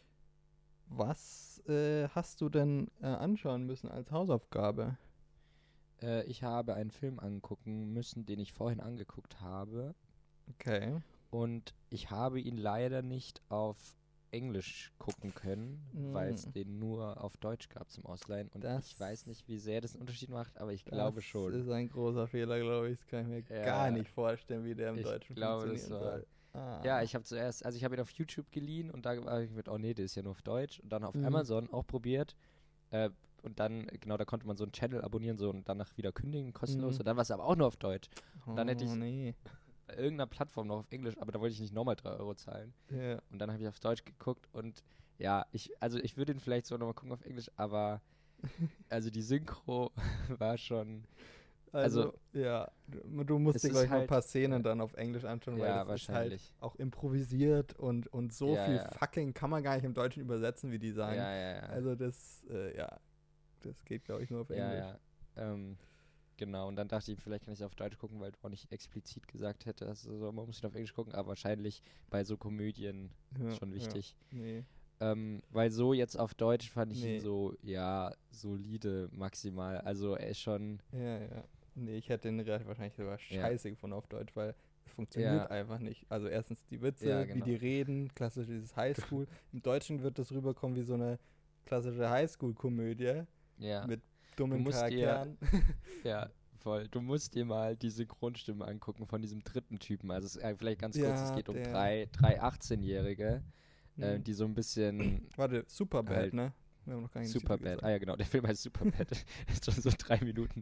was äh, hast du denn äh, anschauen müssen als Hausaufgabe? Äh, ich habe einen Film angucken müssen, den ich vorhin angeguckt habe. Okay. Und ich habe ihn leider nicht auf Englisch gucken können, weil es Mm. den nur auf Deutsch gab zum Ausleihen. Und Das- ich weiß nicht, wie sehr das einen Unterschied macht, aber ich Das glaube schon. ist ein großer Fehler, glaube ich. Das kann ich mir Ja, gar nicht vorstellen, wie der im ich Deutschen glaube, das funktionieren war- soll. Ah. Ja, ich habe zuerst, also ich habe ihn auf YouTube geliehen und da war ich mit, oh nee, der ist ja nur auf Deutsch. Und dann auf Mhm. Amazon auch probiert. Äh, und dann, genau, da konnte man so einen Channel abonnieren so und danach wieder kündigen, kostenlos. Mhm. Und dann war es aber auch nur auf Deutsch. Oh, dann hätte ich- nee. irgendeiner Plattform noch auf Englisch, aber da wollte ich nicht nochmal drei Euro zahlen. Ja. Und dann habe ich auf Deutsch geguckt und ja, ich, also ich würde ihn vielleicht so nochmal gucken auf Englisch, aber also die Synchro war schon, Also, Also, ja, du, du musst es dir, ist glaube ich, noch ein halt- paar Szenen ja. dann auf Englisch anschauen, weil ja, das ist halt wahrscheinlich. auch improvisiert und, und so Ja, viel ja. fucking kann man gar nicht im Deutschen übersetzen, wie die sagen. Ja, ja, ja. Also das, äh, ja, das geht, glaube ich, nur auf ja, Englisch. ja. Ähm, genau, und dann dachte ich, vielleicht kann ich es auf Deutsch gucken, weil du auch nicht explizit gesagt hättest, also man muss ihn auf Englisch gucken, aber wahrscheinlich bei so Komödien Ja, schon wichtig. Ja, nee. Ähm, weil so jetzt auf Deutsch fand ich Nee. ihn so, ja, solide maximal. Also er ist schon, Ja, ja. Nee, ich hätte den re- wahrscheinlich sogar Ja. scheiße gefunden auf Deutsch, weil es funktioniert Ja. einfach nicht. Also erstens die Witze, Ja, wie genau. die reden, klassisch dieses Highschool. Im Deutschen wird das rüberkommen wie so eine klassische Highschool-Komödie ja, mit dummen musst dir- Charakteren. ja, voll. Du musst dir mal die Synchronstimme angucken von diesem dritten Typen. Also es, äh, vielleicht ganz kurz, es Ja, geht um der- drei, drei achtzehnjährige, äh, Hm. die so ein bisschen Warte, Superbad, halt- ne? Wir haben noch gar nicht den Titel Superbad. gesagt. Ah ja, genau, der Film heißt Superbad. Ist schon so drei Minuten.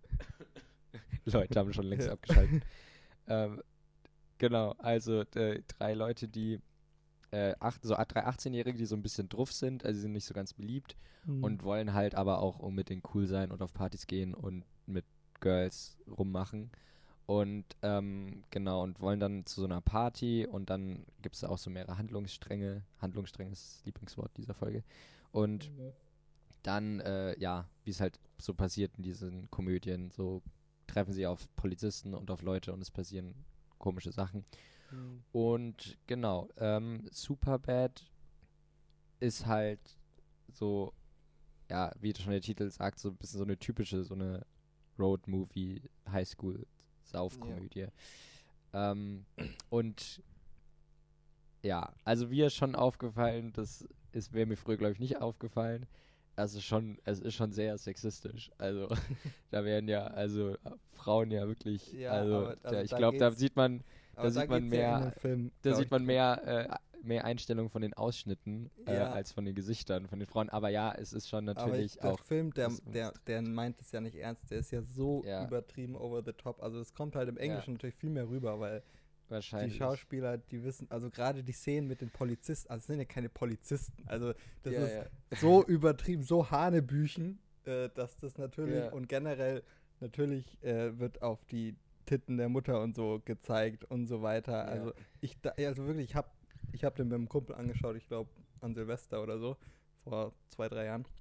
Leute haben schon längst Ja. abgeschaltet. ähm, genau, also äh, drei Leute, die äh, acht, so drei achtzehnjährige, die so ein bisschen druff sind, also sie sind nicht so ganz beliebt Hm. und wollen halt aber auch unbedingt cool sein und auf Partys gehen und mit Girls rummachen. Und ähm, genau, und wollen dann zu so einer Party und dann gibt es auch so mehrere Handlungsstränge. Handlungsstränge ist das Lieblingswort dieser Folge. Und dann, äh, ja, wie es halt so passiert in diesen Komödien, so treffen sie auf Polizisten und auf Leute und es passieren komische Sachen. Hm. Und genau, ähm, Superbad ist halt so, ja, wie schon der Titel sagt, so ein bisschen so eine typische, so eine Road-Movie, Highschool-Saufkomödie. Ähm, und ja, also mir ist schon aufgefallen, das ist wäre mir früher, glaube ich, nicht aufgefallen. Also schon, es ist schon sehr sexistisch. Also da werden ja, also äh, Frauen ja wirklich, Ja, also, aber- also da, ich da glaube, da geht's- sieht man, Aber sieht man geht's ja in mehr- dem Film, da glaub sieht ich, man drum. mehr, äh, mehr Einstellungen von den Ausschnitten äh, Ja. als von den Gesichtern von den Frauen. Aber ja, es ist schon Aber natürlich ich, der auch. Film, der, das- der, der meint es ja nicht ernst. Der ist ja so Ja. übertrieben over the top. Also es kommt halt im Englischen natürlich viel mehr rüber, weil Wahrscheinlich. die Schauspieler, die wissen, also gerade die Szenen mit den Polizisten, also es sind ja keine Polizisten. Also das ja, ist ja. so übertrieben, so Hanebüchen, äh, dass das natürlich Ja. und generell natürlich äh, wird auf die Titten der Mutter und so gezeigt und so weiter. Ja. Also ich da, also wirklich, ich habe ich hab den mit einem Kumpel angeschaut, ich glaube an Silvester oder so, vor zwei, drei Jahren.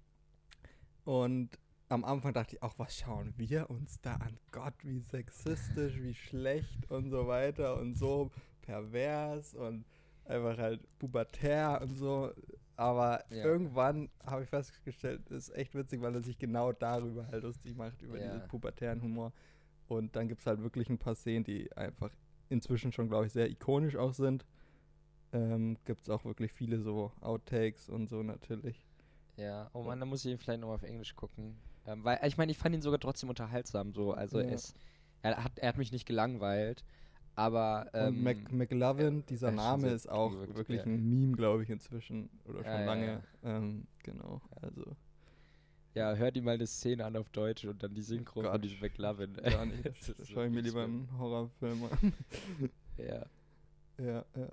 Und am Anfang dachte ich auch, was schauen wir uns da an? Gott, wie sexistisch, wie schlecht und so weiter und so pervers und einfach halt pubertär und so. Aber Ja. irgendwann habe ich festgestellt, das ist echt witzig, weil er sich genau darüber halt lustig macht, über Ja. diesen pubertären Humor. Und dann gibt es halt wirklich ein paar Szenen, die einfach inzwischen schon, glaube ich, sehr ikonisch auch sind. Ähm, gibt es auch wirklich viele so Outtakes und so natürlich. Ja, oh Mann, da muss ich ihn vielleicht nochmal auf Englisch gucken. Ähm, weil, ich meine, ich fand ihn sogar trotzdem unterhaltsam so. Also Ja. er, ist, er, hat, er hat mich nicht gelangweilt, aber ähm, und Mac McLovin, dieser er ist schon Name sehr ist auch gut, wirklich ja. ein Meme, glaube ich, inzwischen. Oder schon Ja, ja, lange. ja. Ähm, genau, also ja, hör dir mal eine Szene an auf Deutsch und dann die Synchro von Gott. diesem McLovin. gar nicht. Das ist so Schau ich mir lieber schlimm. einen Horrorfilm an. Ja, ja, ja.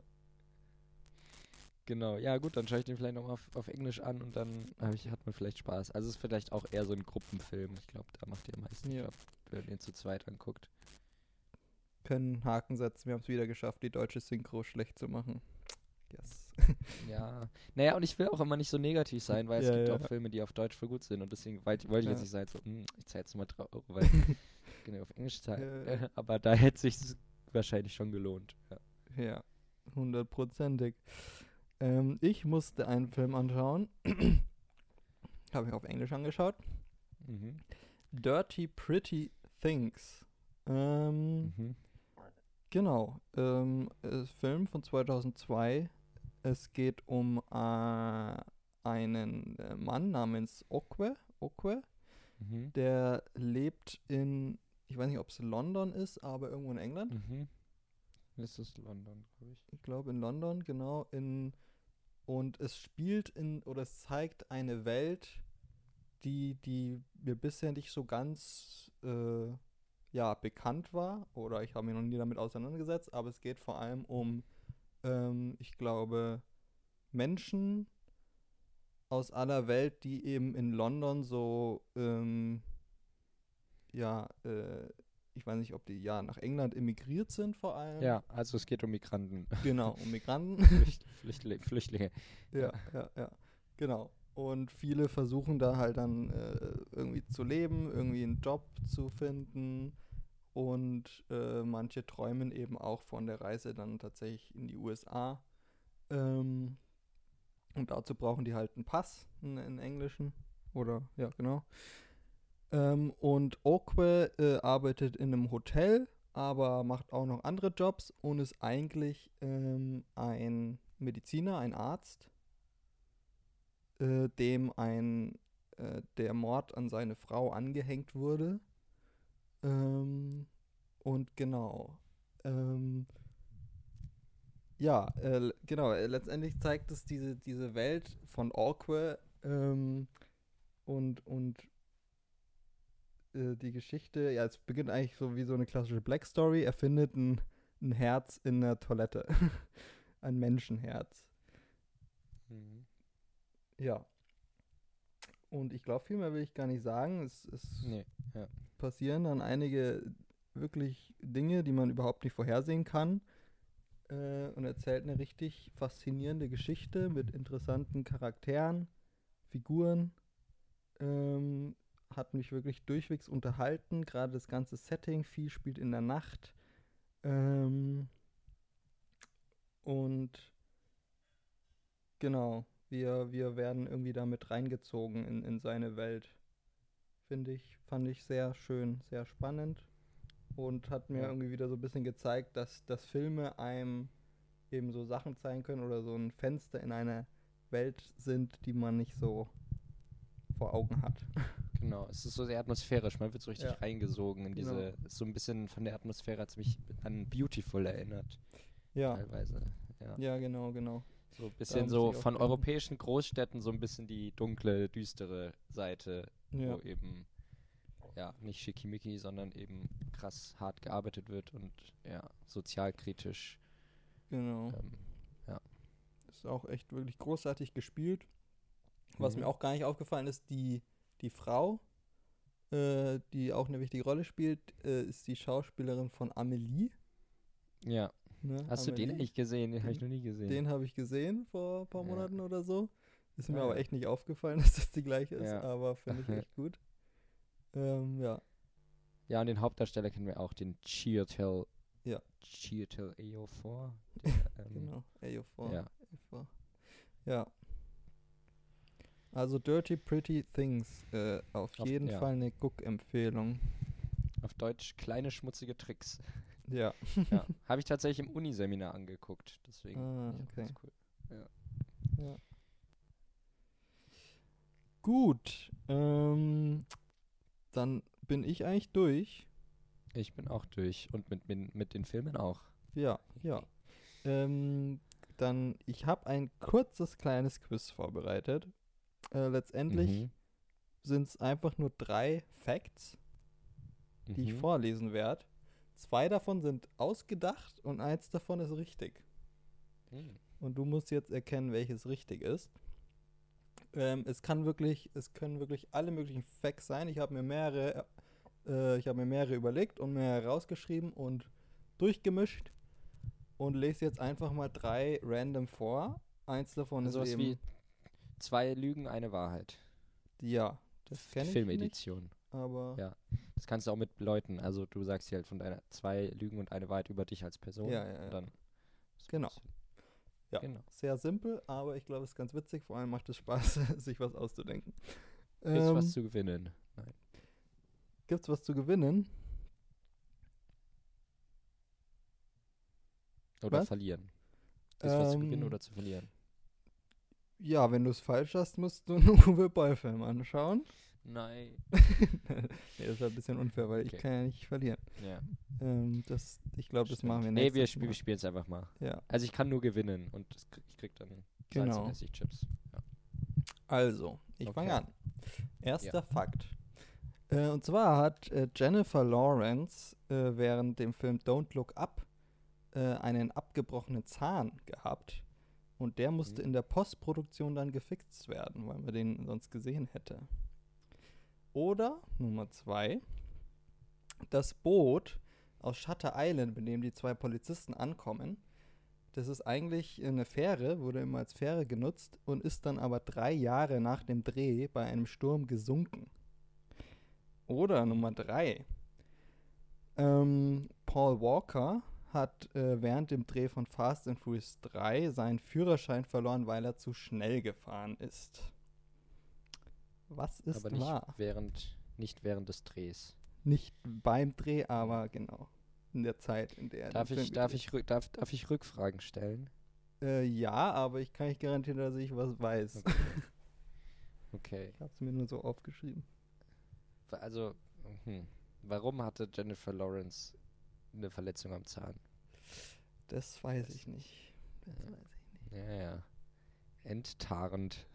genau. Ja, gut, dann schaue ich den vielleicht nochmal auf, auf Englisch an und dann hab ich, hat man vielleicht Spaß. Also es ist vielleicht auch eher so ein Gruppenfilm. Ich glaube, da macht ihr am meisten Ja. Spaß, wenn ihr ihn zu zweit anguckt. Können Haken setzen. Wir haben es wieder geschafft, die deutsche Synchro schlecht zu machen. Yes. Ja, naja, und ich will auch immer nicht so negativ sein, weil es Ja, gibt ja. auch Filme, die auf Deutsch voll gut sind und deswegen wollte wollte ich Ja. jetzt nicht sagen, so, hm, ich zahle jetzt mal drei Euro, weil ich kann ja auf Englisch zahlen. Ja, ja. Aber da hätte sich wahrscheinlich schon gelohnt. Ja. Ja, hundertprozentig. Ähm, ich musste einen Film anschauen. Habe ich auf Englisch angeschaut. Mhm. Dirty Pretty Things. Ähm, Mhm. Genau. Ähm, äh, Film von zweitausendzwei. Es geht um äh, einen äh, Mann namens Okwe. Okwe. Mhm. Der lebt in, ich weiß nicht, ob es London ist, aber irgendwo in England. Mhm. Das ist London, glaube ich. Ich glaube in London, genau. In, und es spielt in, oder es zeigt eine Welt, die, die wir bisher nicht so ganz äh, ja, bekannt war, oder ich habe mich noch nie damit auseinandergesetzt, aber es geht vor allem um, ähm, ich glaube, Menschen aus aller Welt, die eben in London so, ähm, ja, äh, ich weiß nicht, ob die ja nach England emigriert sind vor allem. Ja, also es geht um Migranten. Genau, um Migranten. Flücht, Flüchtlinge, Flüchtlinge. Ja, ja, ja, genau. Und viele versuchen da halt dann äh, irgendwie zu leben, irgendwie einen Job zu finden. Und äh, manche träumen eben auch von der Reise dann tatsächlich in die U S A. Ähm, und dazu brauchen die halt einen Pass, einen, einen englischen. Oder, ja, genau. Ähm, und Okwe äh, arbeitet in einem Hotel, aber macht auch noch andere Jobs und ist eigentlich ähm, ein Mediziner, ein Arzt, äh, dem ein äh, der Mord an seine Frau angehängt wurde. Ähm, und genau. Ähm, ja, äh, genau. Äh, letztendlich zeigt es diese, diese Welt von Orque ähm, und, und äh, die Geschichte. Ja, es beginnt eigentlich so wie so eine klassische Black Story. Er findet ein, ein Herz in der Toilette. Ein Menschenherz. Mhm. Ja. Und ich glaube, viel mehr will ich gar nicht sagen. Es, es Nee, ja. passieren dann einige wirklich Dinge, die man überhaupt nicht vorhersehen kann. Äh, und erzählt eine richtig faszinierende Geschichte mit interessanten Charakteren, Figuren. Ähm, hat mich wirklich durchwegs unterhalten. Gerade das ganze Setting, viel spielt in der Nacht. Ähm, und genau, wir, wir werden irgendwie damit reingezogen in, in seine Welt. Finde ich, fand ich sehr schön, sehr spannend und hat mir Ja. irgendwie wieder so ein bisschen gezeigt, dass, dass Filme einem eben so Sachen zeigen können oder so ein Fenster in eine Welt sind, die man nicht so vor Augen hat. Genau, es ist so sehr atmosphärisch, man wird so richtig Ja. reingesogen in Genau. diese, ist so ein bisschen von der Atmosphäre hat es mich an Beautiful erinnert, Ja, teilweise. Ja. ja, genau, genau. So ein bisschen muss so ich auch von denken. europäischen Großstädten so ein bisschen die dunkle, düstere Seite, Ja, wo eben ja nicht schickimicki, sondern eben krass hart gearbeitet wird und ja, sozialkritisch. genau. Ähm, Ist auch echt wirklich großartig gespielt. Was Mhm. mir auch gar nicht aufgefallen ist, die, die Frau, äh, die auch eine wichtige Rolle spielt, äh, ist die Schauspielerin von Amelie. ja. Ne? Hast du den Amelie. eigentlich gesehen? Den habe ich Den- noch nie gesehen. Den habe ich gesehen vor ein paar Ja. Monaten oder so. Ist mir Ah, aber ja. echt nicht aufgefallen, dass das die gleiche ist, Ja. aber finde ich echt gut. Ähm, ja, Ja, und den Hauptdarsteller kennen wir auch, den Chiwetel. Ja. Chiwetel Ejiofor. Der, ähm, genau. Ejiofor. Ja. Ejiofor. Ja. Also Dirty Pretty Things. Äh, auf, Auf- jeden ja. Fall eine Guck-Empfehlung. Auf Deutsch kleine schmutzige Tricks. Ja. Ja. Habe ich tatsächlich im Uniseminar angeguckt. Deswegen. Ah, fand ich auch ganz okay. cool. Ja. Gut. Ähm, dann bin ich eigentlich durch. Ich bin auch durch. Und mit, mit, mit den Filmen auch. Ja, ja. Ähm, dann, ich habe ein kurzes kleines Quiz vorbereitet. Äh, letztendlich Mhm. sind es einfach nur drei Facts, die ich Mhm. vorlesen werde. Zwei davon sind ausgedacht und eins davon ist richtig. Mhm. Und du musst jetzt erkennen, welches richtig ist. Ähm, es kann wirklich, es können wirklich alle möglichen Facts sein. Ich habe mir mehrere, äh, ich habe mir mehrere überlegt und mir rausgeschrieben und durchgemischt und lese jetzt einfach mal drei random vor. Eins davon Sowas ist eben, wie zwei Lügen, eine Wahrheit. ja, das kenne ich nicht, Filmedition. aber Ja. Das kannst du auch mit Leuten, also du sagst hier halt von deiner zwei Lügen und eine Wahrheit über dich als Person. Ja, ja, ja. Und dann so ein Genau. bisschen- Ja. Genau. sehr simpel, aber ich glaube, es ist ganz witzig. Vor allem macht es Spaß, sich was auszudenken. Gibt's Ähm, was zu gewinnen? Nein. Gibt's was zu gewinnen? Oder Was? verlieren. Gibt's was zu gewinnen Ähm, oder zu verlieren? Ja, wenn du es falsch hast, musst du einen Uwe Boll-Film anschauen. Nein. Nee, das ist ein bisschen unfair, weil Okay. ich kann ja nicht verlieren. Ja. Ähm, das, ich glaube, das stimmt. machen wir Nee, wir, nächstes sp wir Mal. spielen es einfach mal. Ja, Also ich kann nur gewinnen und das krieg, ich krieg dann Salz Genau. und Essigchips. Ja. also, ich Okay. fange an. Erster Fakt. Äh, und zwar hat äh, Jennifer Lawrence äh, während dem Film Don't Look Up äh, einen abgebrochenen Zahn gehabt. Und der musste Mhm. in der Postproduktion dann gefixt werden, weil man den sonst gesehen hätte. Oder Nummer zwei, das Boot aus Shutter Island, mit dem die zwei Polizisten ankommen, das ist eigentlich eine Fähre, wurde immer als Fähre genutzt und ist dann aber drei Jahre nach dem Dreh bei einem Sturm gesunken. Oder Nummer drei, ähm, Paul Walker hat äh, während dem Dreh von Fast and Furious drei seinen Führerschein verloren, weil er zu schnell gefahren ist. Was ist Aber nicht wahr? während, nicht während des Drehs. Nicht beim Dreh, aber genau in der Zeit, in der er Darf den ich, Film darf, gedreht ich, rück- darf, darf ich Rückfragen stellen? Äh, ja, aber ich kann nicht garantieren, dass ich was weiß. Okay. Okay. Ich habe es mir nur so aufgeschrieben. Wa- Also, hm. Warum hatte Jennifer Lawrence eine Verletzung am Zahn? Das weiß ich nicht. Das Ja. weiß ich nicht. Ja, ja. Enttarnt.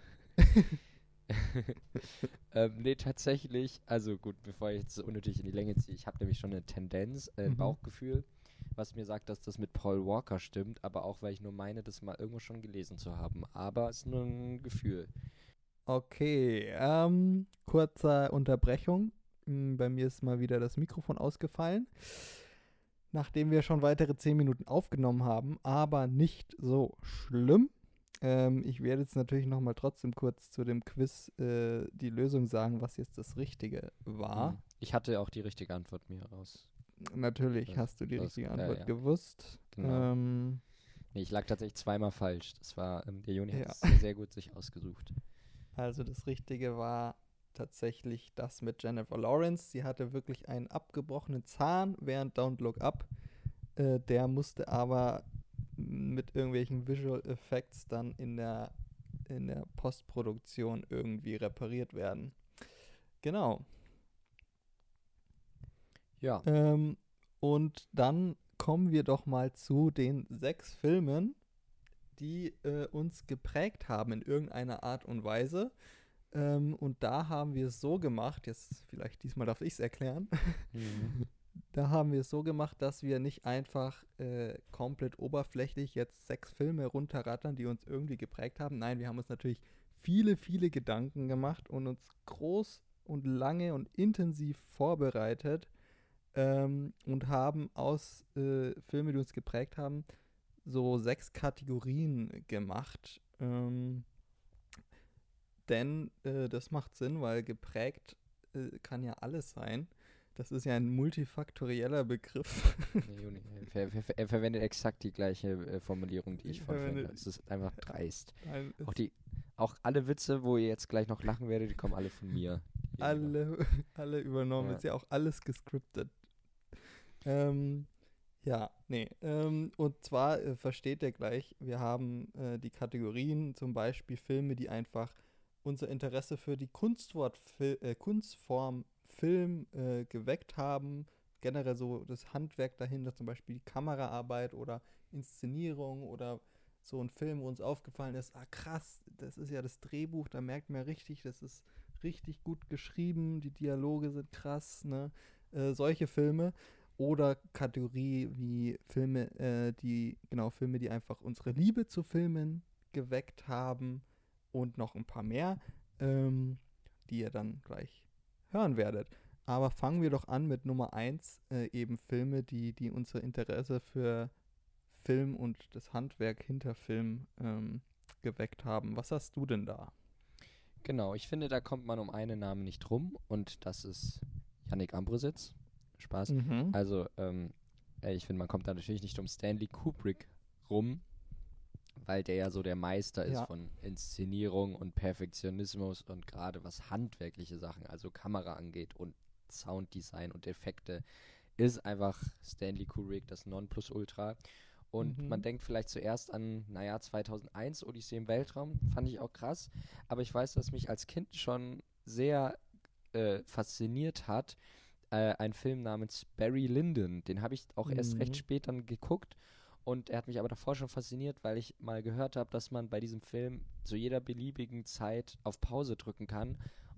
ähm, nee, tatsächlich, also gut, bevor ich jetzt so unnötig in die Länge ziehe, ich habe nämlich schon eine Tendenz, äh, ein Mhm. Bauchgefühl, was mir sagt, dass das mit Paul Walker stimmt, aber auch, weil ich nur meine, das mal irgendwo schon gelesen zu haben. Aber es ist nur ein Gefühl. Okay, ähm, kurze Unterbrechung. Hm, Bei mir ist mal wieder das Mikrofon ausgefallen, nachdem wir schon weitere zehn Minuten aufgenommen haben, aber nicht so schlimm. Ähm, ich werde jetzt natürlich nochmal trotzdem kurz zu dem Quiz äh, die Lösung sagen, was jetzt das Richtige war. Hm. Ich hatte auch die richtige Antwort mir raus. Natürlich Das- hast du die das- richtige ja, Antwort ja. gewusst. Genau. Ähm, Nee, ich lag tatsächlich zweimal falsch. Das war, ähm, der Joni Ja. hat es sehr, sehr gut sich ausgesucht. Also das Richtige war tatsächlich das mit Jennifer Lawrence. Sie hatte wirklich einen abgebrochenen Zahn während Don't Look Up. Äh, der musste aber mit irgendwelchen Visual Effects dann in der, in der Postproduktion irgendwie repariert werden. Genau. Ja, Ähm, und dann kommen wir doch mal zu den sechs Filmen, die äh, uns geprägt haben in irgendeiner Art und Weise. Ähm, und da haben wir es so gemacht, jetzt vielleicht diesmal darf ich es erklären, mhm. da haben wir es so gemacht, dass wir nicht einfach äh, komplett oberflächlich jetzt sechs Filme runterrattern, die uns irgendwie geprägt haben. Nein, wir haben uns natürlich viele, viele Gedanken gemacht und uns groß und lange und intensiv vorbereitet ähm, und haben aus äh, Filmen, die uns geprägt haben, so sechs Kategorien gemacht. Ähm, denn äh, das macht Sinn, weil geprägt äh, kann ja alles sein. Das ist ja ein multifaktorieller Begriff. Nee, Juni, er, ver ver er verwendet exakt die gleiche äh, Formulierung, die ich Ich verwende. verwende- Es ist einfach dreist. Nein, es- Auch die, auch alle Witze, wo ihr jetzt gleich noch lachen werdet, die kommen alle von mir. Die alle, alle übernommen. Ja. Ist ja auch alles gescriptet. Ähm, ja, nee. Ähm, und zwar äh, versteht ihr gleich, wir haben äh, die Kategorien, zum Beispiel Filme, die einfach unser Interesse für die Kunstwort, äh, Kunstform Film äh, geweckt haben. Generell so das Handwerk dahinter, zum Beispiel die Kameraarbeit oder Inszenierung oder so ein Film, wo uns aufgefallen ist, ah krass, das ist ja das Drehbuch, da merkt man richtig, das ist richtig gut geschrieben, die Dialoge sind krass, ne? Äh, solche Filme. Oder Kategorie wie Filme, äh, die, genau, Filme, die einfach unsere Liebe zu Filmen geweckt haben und noch ein paar mehr, ähm, die ihr dann gleich hören werdet. Aber fangen wir doch an mit Nummer eins, äh, eben Filme, die, die unser Interesse für Film und das Handwerk hinter Film ähm, geweckt haben. Was hast du denn da? Genau, ich finde, da kommt man um einen Namen nicht rum und das ist Yannick Ambrisitz. Spaß. Mhm. Also, ähm, äh, ich finde, man kommt da natürlich nicht um Stanley Kubrick rum, weil der ja so der Meister ist Ja. von Inszenierung und Perfektionismus und gerade was handwerkliche Sachen, also Kamera angeht und Sounddesign und Effekte, ist einfach Stanley Kubrick das Nonplusultra. Und Mhm. man denkt vielleicht zuerst an, naja, zweitausendeins, Odyssee im Weltraum, fand ich auch krass. Aber ich weiß, dass mich als Kind schon sehr äh, fasziniert hat, äh, ein Film namens Barry Lyndon. Den habe ich auch erst recht Mhm. spät dann geguckt. Und er hat mich aber davor schon fasziniert, weil ich mal gehört habe, dass man bei diesem Film zu jeder beliebigen Zeit auf Pause drücken kann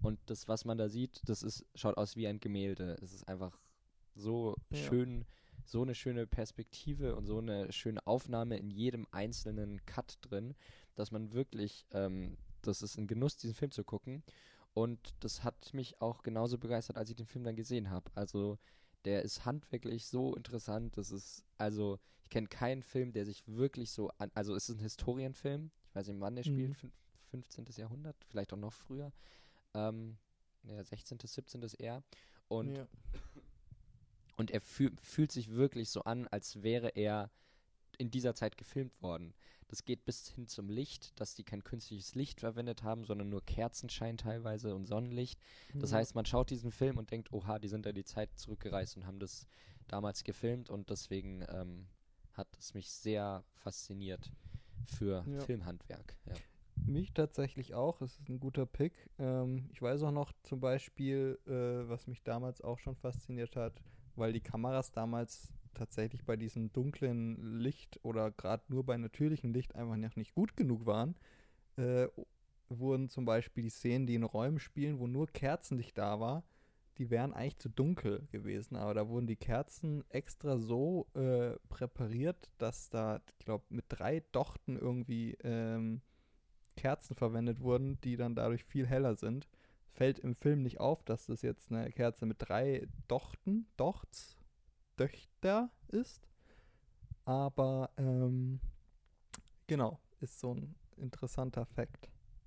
Und das, was man da sieht, das ist, schaut aus wie ein Gemälde. Es ist einfach so Ja. schön, so eine schöne Perspektive und so eine schöne Aufnahme in jedem einzelnen Cut drin, dass man wirklich, ähm, das ist ein Genuss, diesen Film zu gucken. Und das hat mich auch genauso begeistert, als ich den Film dann gesehen habe. Also der ist handwerklich so interessant. Das ist, also ich kenne keinen Film, der sich wirklich so an, also es ist ein Historienfilm. Ich weiß nicht, wann der spielt, Mhm. fün- fünfzehnten. Jahrhundert, vielleicht auch noch früher. Ähm, ja, sechzehnten., siebzehnten. eher. Und Ja. und er fühl, fühlt sich wirklich so an, als wäre er in dieser Zeit gefilmt worden. Das geht bis hin zum Licht, dass die kein künstliches Licht verwendet haben, sondern nur Kerzenschein teilweise und Sonnenlicht. Das Ja. heißt, man schaut diesen Film und denkt, oha, die sind in die Zeit zurückgereist und haben das damals gefilmt und deswegen ähm, hat es mich sehr fasziniert für Ja. Filmhandwerk. Ja. Mich tatsächlich auch, es ist ein guter Pick. Ähm, ich weiß auch noch zum Beispiel, äh, was mich damals auch schon fasziniert hat, weil die Kameras damals tatsächlich bei diesem dunklen Licht oder gerade nur bei natürlichem Licht einfach noch nicht gut genug waren, äh, wurden zum Beispiel die Szenen, die in Räumen spielen, wo nur Kerzenlicht da war, die wären eigentlich zu dunkel gewesen, aber da wurden die Kerzen extra so äh, präpariert, dass da, ich glaube, mit drei Dochten irgendwie ähm, Kerzen verwendet wurden, die dann dadurch viel heller sind. Fällt im Film nicht auf, dass das jetzt eine Kerze mit drei Dochten, Dochts, Döchter ist. Aber ähm, genau, ist so ein interessanter Fakt.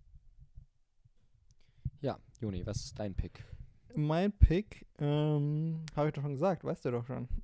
Ja, Joni, was ist dein Pick? Mein Pick, ähm, habe ich doch schon gesagt, weißt du doch schon.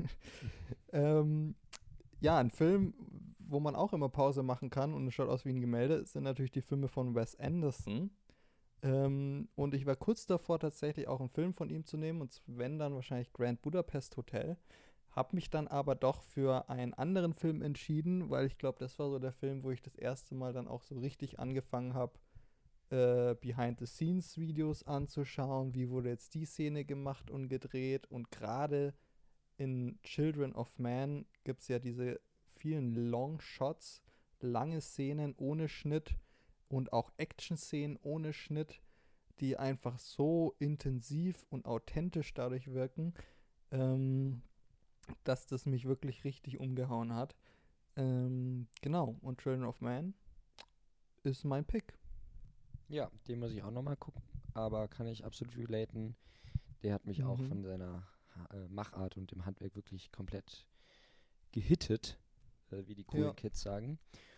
ähm, ja, ein Film, wo man auch immer Pause machen kann und es schaut aus wie ein Gemälde, sind natürlich die Filme von Wes Anderson. Ähm, und ich war kurz davor, tatsächlich auch einen Film von ihm zu nehmen, und wenn dann wahrscheinlich Grand Budapest Hotel. Hab mich dann aber doch für einen anderen Film entschieden, weil ich glaube, das war so der Film, wo ich das erste Mal dann auch so richtig angefangen habe, äh, Behind-the-Scenes-Videos anzuschauen. Wie wurde jetzt die Szene gemacht und gedreht? Und gerade in Children of Man gibt es ja diese vielen Long-Shots, lange Szenen ohne Schnitt und auch Action-Szenen ohne Schnitt, die einfach so intensiv und authentisch dadurch wirken, ähm, dass das mich wirklich richtig umgehauen hat. Ähm, genau, und Children of Man ist mein Pick. Ja, den muss ich auch nochmal gucken, aber kann ich absolut relaten. Der hat mich auch Mhm. von seiner Ha- äh, Machart und dem Handwerk wirklich komplett gehittet, äh, wie die coolen Ja. Kids sagen.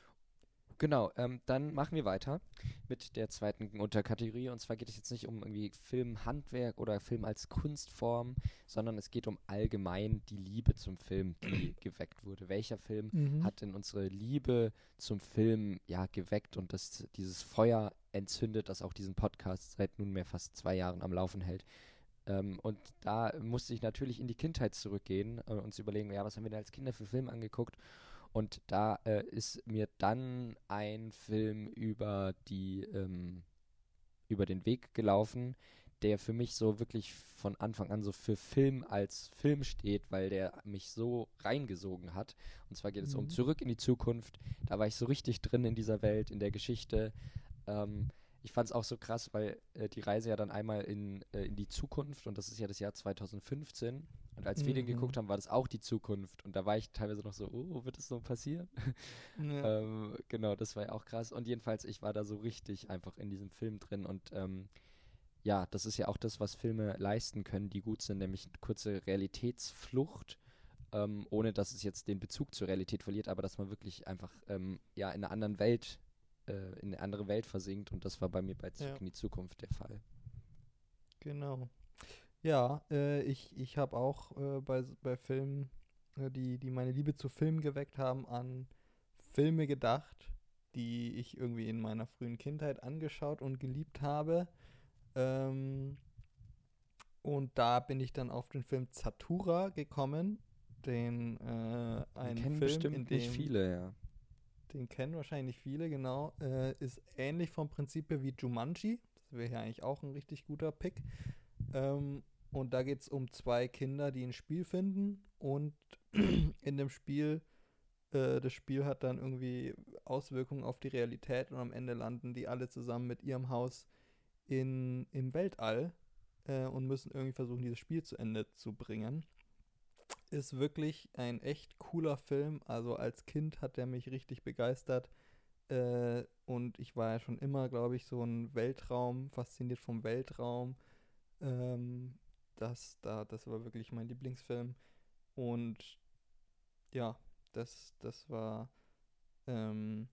Genau, ähm, dann machen wir weiter mit der zweiten Unterkategorie. Und zwar geht es jetzt nicht um irgendwie Filmhandwerk oder Film als Kunstform, sondern es geht um allgemein die Liebe zum Film, die geweckt wurde. Welcher Film Mhm. hat denn unsere Liebe zum Film ja geweckt und das, dieses Feuer entzündet, das auch diesen Podcast seit nunmehr fast zwei Jahren am Laufen hält? Ähm, und da musste ich natürlich in die Kindheit zurückgehen äh, und zu überlegen, ja, was haben wir denn als Kinder für Filme angeguckt? Und da äh, ist mir dann ein Film über die, ähm, über den Weg gelaufen, der für mich so wirklich von Anfang an so für Film als Film steht, weil der mich so reingesogen hat. Und zwar geht es um Mhm. Zurück in die Zukunft. Da war ich so richtig drin in dieser Welt, in der Geschichte. Ähm, ich fand es auch so krass, weil äh, die Reise ja dann einmal in, äh, in die Zukunft, und das ist ja das Jahr zweitausendfünfzehn. Und als wir den geguckt Mhm. haben, war das auch die Zukunft. Und da war ich teilweise noch so, oh, wird das so passieren? Ja. ähm, genau, das war ja auch krass. Und jedenfalls, ich war da so richtig einfach in diesem Film drin. Und ähm, ja, das ist ja auch das, was Filme leisten können, die gut sind, nämlich eine kurze Realitätsflucht, ähm, ohne dass es jetzt den Bezug zur Realität verliert, aber dass man wirklich einfach ähm, ja, in einer anderen Welt, äh, in eine andere Welt versinkt. Und das war bei mir bei Zurück Ja. in die Zukunft der Fall. Genau. Ja, äh, ich, ich habe auch äh, bei, bei Filmen, äh, die, die meine Liebe zu Filmen geweckt haben, an Filme gedacht, die ich irgendwie in meiner frühen Kindheit angeschaut und geliebt habe. Ähm, und da bin ich dann auf den Film Zathura gekommen, den äh, Den ein kennen Film, in bestimmt nicht dem, viele, ja. den kennen wahrscheinlich viele, genau, äh, ist ähnlich vom Prinzip her wie Jumanji. Das wäre ja eigentlich auch ein richtig guter Pick. Ähm, und da geht es um zwei Kinder, die ein Spiel finden und in dem Spiel, äh, das Spiel hat dann irgendwie Auswirkungen auf die Realität und am Ende landen die alle zusammen mit ihrem Haus in, im Weltall äh, und müssen irgendwie versuchen, dieses Spiel zu Ende zu bringen. Ist wirklich ein echt cooler Film. Also als Kind hat er mich richtig begeistert. Äh, und ich war ja schon immer, glaube ich, so ein Weltraum, fasziniert vom Weltraum. Ähm, das, da, das war wirklich mein Lieblingsfilm. Und ja, das, das war, ähm,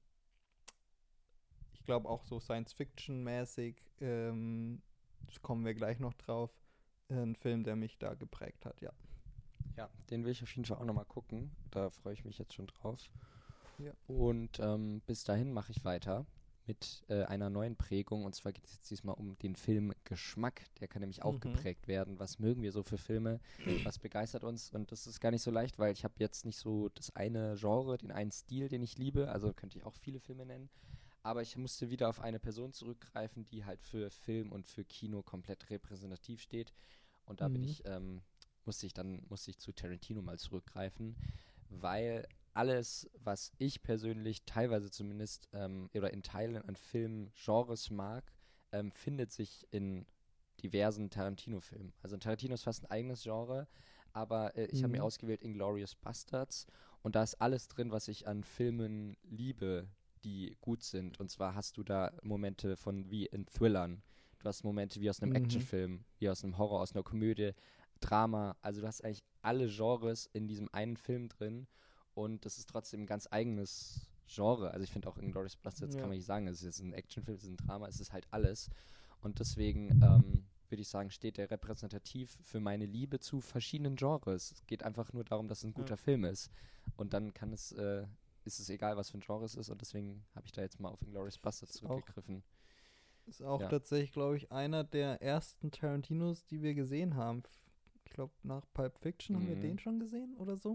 ich glaube auch so Science-Fiction-mäßig, ähm, das kommen wir gleich noch drauf, äh, ein Film, der mich da geprägt hat, ja. Ja, den will ich auf jeden Fall auch nochmal gucken. Da freue ich mich jetzt schon drauf. Ja. Und ähm, bis dahin mache ich weiter mit äh, einer neuen Prägung. Und zwar geht es jetzt diesmal um den Filmgeschmack. Der kann nämlich auch Mhm. geprägt werden. Was mögen wir so für Filme? Was begeistert uns? Und das ist gar nicht so leicht, weil ich habe jetzt nicht so das eine Genre, den einen Stil, den ich liebe. Also könnte ich auch viele Filme nennen. Aber ich musste wieder auf eine Person zurückgreifen, die halt für Film und für Kino komplett repräsentativ steht. Und da bin Mhm. ich, ähm, musste ich dann, musste ich zu Tarantino mal zurückgreifen, weil alles, was ich persönlich teilweise zumindest ähm, oder in Teilen an Filmgenres mag, ähm, findet sich in diversen Tarantino-Filmen. Also Tarantino ist fast ein eigenes Genre, aber äh, ich habe mir Mhm. ausgewählt Inglourious Basterds und da ist alles drin, was ich an Filmen liebe, die gut sind. Und zwar hast du da Momente von wie in Thrillern. Du hast Momente wie aus einem Mhm. Actionfilm, wie aus einem Horror, aus einer Komödie, Drama. Also du hast eigentlich alle Genres in diesem einen Film drin und das ist trotzdem ein ganz eigenes Genre. Also ich finde auch Inglourious Basterds kann Ja. man nicht sagen, es ist jetzt ein Actionfilm, es ist ein Drama, es ist halt alles. Und deswegen ähm, würde ich sagen, steht der repräsentativ für meine Liebe zu verschiedenen Genres. Es geht einfach nur darum, dass es ein Ja. guter Film ist. Und dann kann es, äh, ist es egal, was für ein Genre es ist. Und deswegen habe ich da jetzt mal auf Inglourious Basterds Ist auch, zurückgegriffen. ist auch Ja. tatsächlich, glaube ich, einer der ersten Tarantinos, die wir gesehen haben. F- Ich glaube, nach Pulp Fiction haben wir Mhm. den schon gesehen oder so.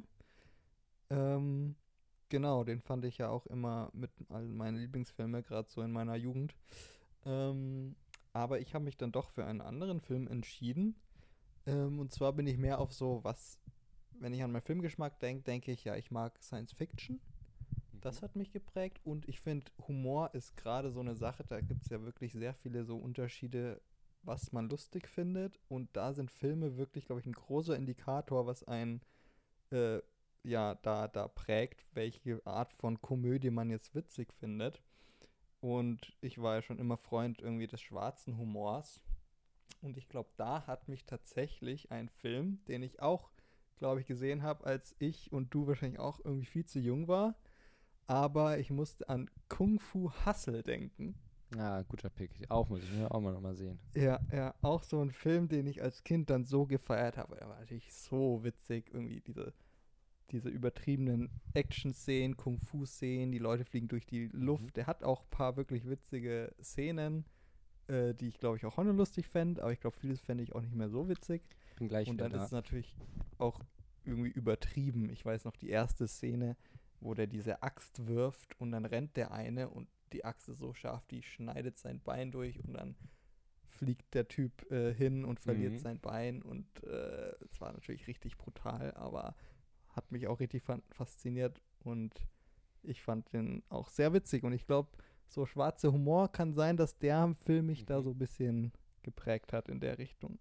Ähm, genau, den fand ich ja auch immer mit all meinen Lieblingsfilmen, gerade so in meiner Jugend. Ähm, aber ich habe mich dann doch für einen anderen Film entschieden. Ähm, und zwar bin ich mehr auf so was, wenn ich an meinen Filmgeschmack denke, denke ich ja, ich mag Science Fiction. Das Mhm. hat mich geprägt und ich finde, Humor ist gerade so eine Sache, da gibt es ja wirklich sehr viele so Unterschiede, was man lustig findet. Und da sind Filme wirklich, glaube ich, ein großer Indikator, was einen äh, ja da, da prägt, welche Art von Komödie man jetzt witzig findet. Und ich war ja schon immer Freund irgendwie des schwarzen Humors. Und ich glaube, da hat mich tatsächlich ein Film, den ich auch, glaube ich, gesehen habe, als ich und du wahrscheinlich auch irgendwie viel zu jung war. Aber ich musste an Kung Fu Hustle denken. Ah, guter Pick. Auch muss ich mir auch mal nochmal sehen. Ja, ja, auch so ein Film, den ich als Kind dann so gefeiert habe. Er war natürlich so witzig, irgendwie diese, diese übertriebenen Action-Szenen, Kung-Fu-Szenen, die Leute fliegen durch die Mhm. Luft. Der hat auch ein paar wirklich witzige Szenen, äh, die ich, glaube ich, auch heute lustig fände, aber ich glaube, vieles fände ich auch nicht mehr so witzig. Bin gleich Und wieder dann ist da. es natürlich auch irgendwie übertrieben. Ich weiß noch die erste Szene, wo der diese Axt wirft und dann rennt der eine und die Axt ist so scharf, die schneidet sein Bein durch und dann fliegt der Typ äh, hin und verliert Mhm. sein Bein und äh, es war natürlich richtig brutal, aber hat mich auch richtig fan- fasziniert und ich fand den auch sehr witzig und ich glaube, so schwarzer Humor kann sein, dass der Film mich da Mhm. so ein bisschen geprägt hat in der Richtung.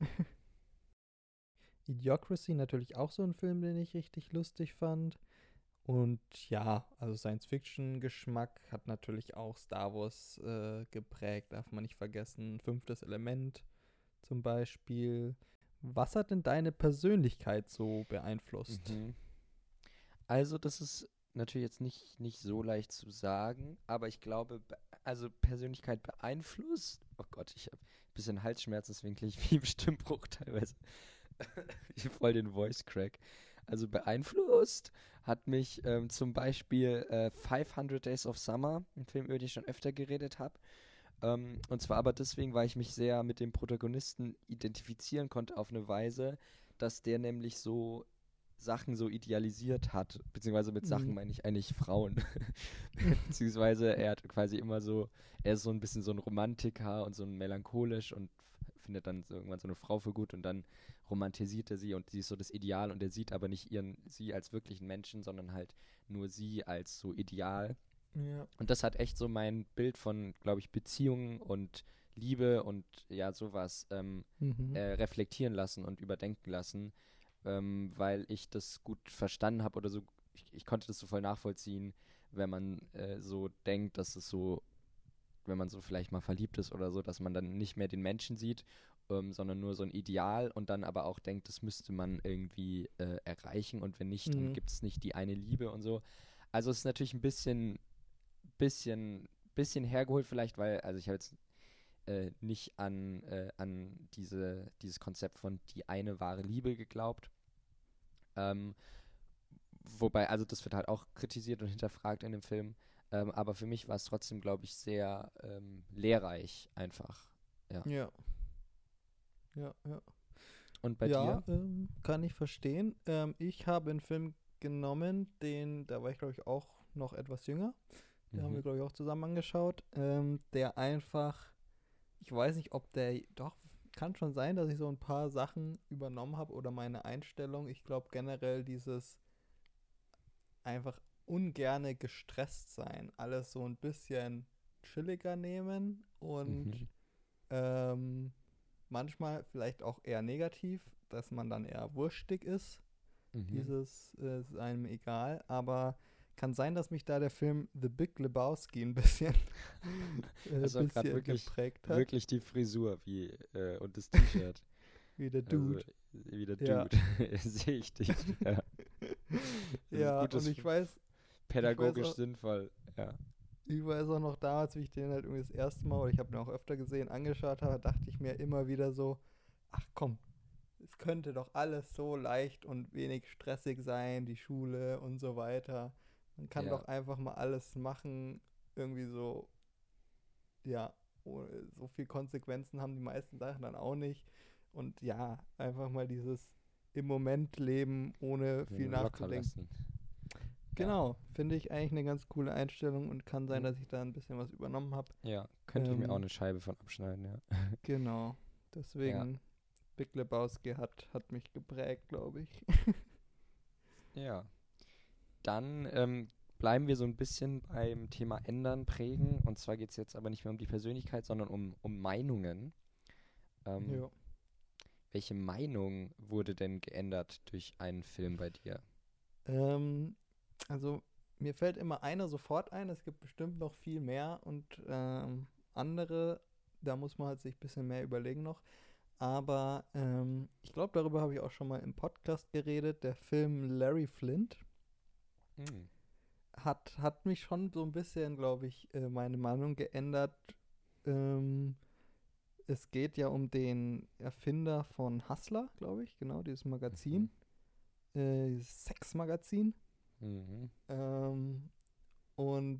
Idiocracy natürlich auch so ein Film, den ich richtig lustig fand. Und ja, also Science-Fiction-Geschmack hat natürlich auch Star Wars äh, geprägt, darf man nicht vergessen. Fünftes Element zum Beispiel. Was hat denn deine Persönlichkeit so beeinflusst? Mhm. Also, das ist natürlich jetzt nicht, nicht so leicht zu sagen, aber ich glaube, be- also Persönlichkeit beeinflusst. Oh Gott, ich habe ein bisschen Halsschmerzen, deswegen klinge ich wie im Stimmbruch teilweise. Ich hab voll den Voice Crack. Also beeinflusst hat mich ähm, zum Beispiel äh, fünfhundert Days of Summer, ein Film, über den ich schon öfter geredet habe. Ähm, und zwar aber deswegen, weil ich mich sehr mit dem Protagonisten identifizieren konnte auf eine Weise, dass der nämlich so Sachen so idealisiert hat, beziehungsweise mit Sachen Mhm. meine ich eigentlich Frauen. Beziehungsweise er hat quasi immer so, er ist so ein bisschen so ein Romantiker und so ein melancholisch und f- findet dann so irgendwann so eine Frau für gut und dann romantisiert er sie und sie ist so das Ideal und er sieht aber nicht ihren, sie als wirklichen Menschen, sondern halt nur sie als so Ideal. Ja. Und das hat echt so mein Bild von, glaube ich, Beziehungen und Liebe und ja, sowas ähm, Mhm. äh, reflektieren lassen und überdenken lassen, ähm, weil ich das gut verstanden habe oder so, ich, ich konnte das so voll nachvollziehen, wenn man äh, so denkt, dass es so, wenn man so vielleicht mal verliebt ist oder so, dass man dann nicht mehr den Menschen sieht, ähm, sondern nur so ein Ideal und dann aber auch denkt, das müsste man irgendwie äh, erreichen und wenn nicht, dann Mhm. gibt es nicht die eine Liebe und so. Also es ist natürlich ein bisschen, bisschen, bisschen hergeholt vielleicht, weil, also ich habe jetzt äh, nicht an, äh, an diese, dieses Konzept von die eine wahre Liebe geglaubt. Ähm, wobei, also das wird halt auch kritisiert und hinterfragt in dem Film. Ähm, aber für mich war es trotzdem, glaube ich, sehr ähm, lehrreich einfach. Ja. Ja, ja, ja. Und bei Ja, dir? ähm, kann ich verstehen. Ähm, ich habe einen Film genommen, den, da war ich glaube ich auch noch etwas jünger. Den haben wir Mhm. glaube ich auch zusammen angeschaut. Ähm, der einfach, ich weiß nicht, ob der, doch, kann schon sein, dass ich so ein paar Sachen übernommen habe oder meine Einstellung. Ich glaube generell dieses einfach ungerne gestresst sein, alles so ein bisschen chilliger nehmen und Mhm. ähm, manchmal vielleicht auch eher negativ, dass man dann eher wurstig ist. Mhm. Dieses äh, ist einem egal, aber kann sein, dass mich da der Film The Big Lebowski ein bisschen, äh, Also auch gerade bisschen wirklich, geprägt hat, wirklich die Frisur wie äh, und das T-Shirt. wie der Also Dude. wie der Ja. Dude. Sehe ich dich. Ja. Das ist Ja, und gutes, ich weiß, ich weiß pädagogisch auch, sinnvoll. Ja. ich weiß auch noch damals, wie ich den halt irgendwie das erste Mal, oder ich habe ihn auch öfter gesehen, angeschaut habe, dachte ich mir immer wieder so, ach komm, es könnte doch alles so leicht und wenig stressig sein, die Schule und so weiter. Man kann Ja. doch einfach mal alles machen, irgendwie so, ja, ohne- so viel Konsequenzen haben die meisten Sachen dann auch nicht. Und ja, einfach mal dieses im Moment leben, ohne viel Mal locker nachzudenken. lassen. Ja. Genau, finde ich eigentlich eine ganz coole Einstellung und kann sein, Mhm. dass ich da ein bisschen was übernommen habe. Ja, könnte ich mir auch Ähm, eine Scheibe von abschneiden, ja. genau, Ja, deswegen Big Lebowski hat, hat mich geprägt, glaube ich. ja. Dann ähm, bleiben wir so ein bisschen beim Thema Ändern, Prägen. Und zwar geht es jetzt aber nicht mehr um die Persönlichkeit, sondern um, um Meinungen. Ähm, Ja. welche Meinung wurde denn geändert durch einen Film bei dir? Ähm, also mir fällt immer einer sofort ein, es gibt bestimmt noch viel mehr und ähm, andere, da muss man halt sich ein bisschen mehr überlegen noch. Aber ähm, ich glaube, darüber habe ich auch schon mal im Podcast geredet. Der Film Larry Flint Hm. hat, hat mich schon so ein bisschen, glaube ich, äh, meine Meinung geändert. Ähm, es geht ja um den Erfinder von Hustler, glaube ich, genau, dieses Mhm. Magazin, äh, dieses Sexmagazin. Mhm. Ähm, und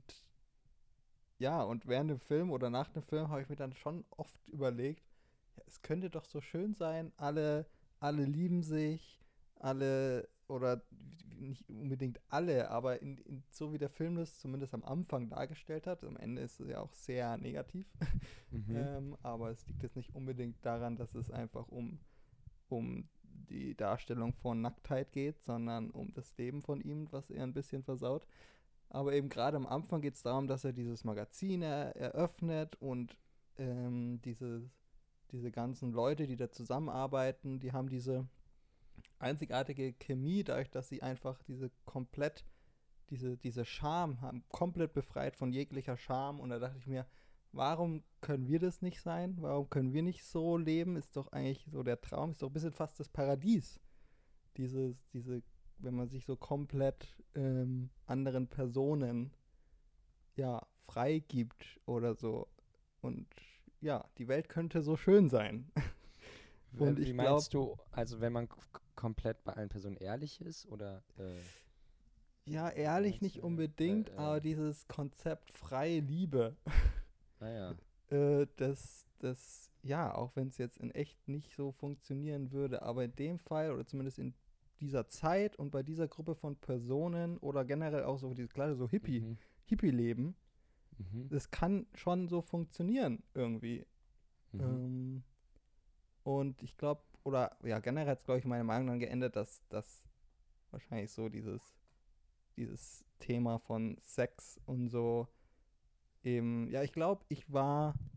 ja, und während dem Film oder nach dem Film habe ich mir dann schon oft überlegt, ja, es könnte doch so schön sein, alle, alle lieben sich, alle, oder nicht unbedingt alle, aber in, in, so wie der Film das zumindest am Anfang dargestellt hat, am Ende ist es ja auch sehr negativ, Mhm. ähm, aber es liegt jetzt nicht unbedingt daran, dass es einfach um, um die Darstellung von Nacktheit geht, sondern um das Leben von ihm, was er ein bisschen versaut. Aber eben gerade am Anfang geht es darum, dass er dieses Magazin er eröffnet und ähm, diese, diese ganzen Leute, die da zusammenarbeiten, die haben diese einzigartige Chemie, dadurch, dass sie einfach diese komplett, diese, diese Scham haben, komplett befreit von jeglicher Scham. Und da dachte ich mir, warum können wir das nicht sein? Warum können wir nicht so leben? Ist doch eigentlich so der Traum, ist doch ein bisschen fast das Paradies. Dieses, diese, wenn man sich so komplett ähm, anderen Personen ja, freigibt oder so. Und ja, die Welt könnte so schön sein. Und W- Wie ich glaube, meinst du, also wenn man k- komplett bei allen Personen ehrlich ist oder äh, ja, wie ehrlich meinst du? nicht Weil, unbedingt, aber äh, dieses Konzept freie Liebe, naja. äh, das, das, ja, auch wenn es jetzt in echt nicht so funktionieren würde, aber in dem Fall oder zumindest in dieser Zeit und bei dieser Gruppe von Personen oder generell auch so dieses kleine so Hippie, Mhm. Hippie-Leben, Mhm. das kann schon so funktionieren irgendwie. Mhm. Ähm, Und ich glaube, oder ja, generell hat es, glaube ich, meine Meinung dann geändert, dass das wahrscheinlich so dieses, dieses Thema von Sex und so eben, ja, ich glaube, ich war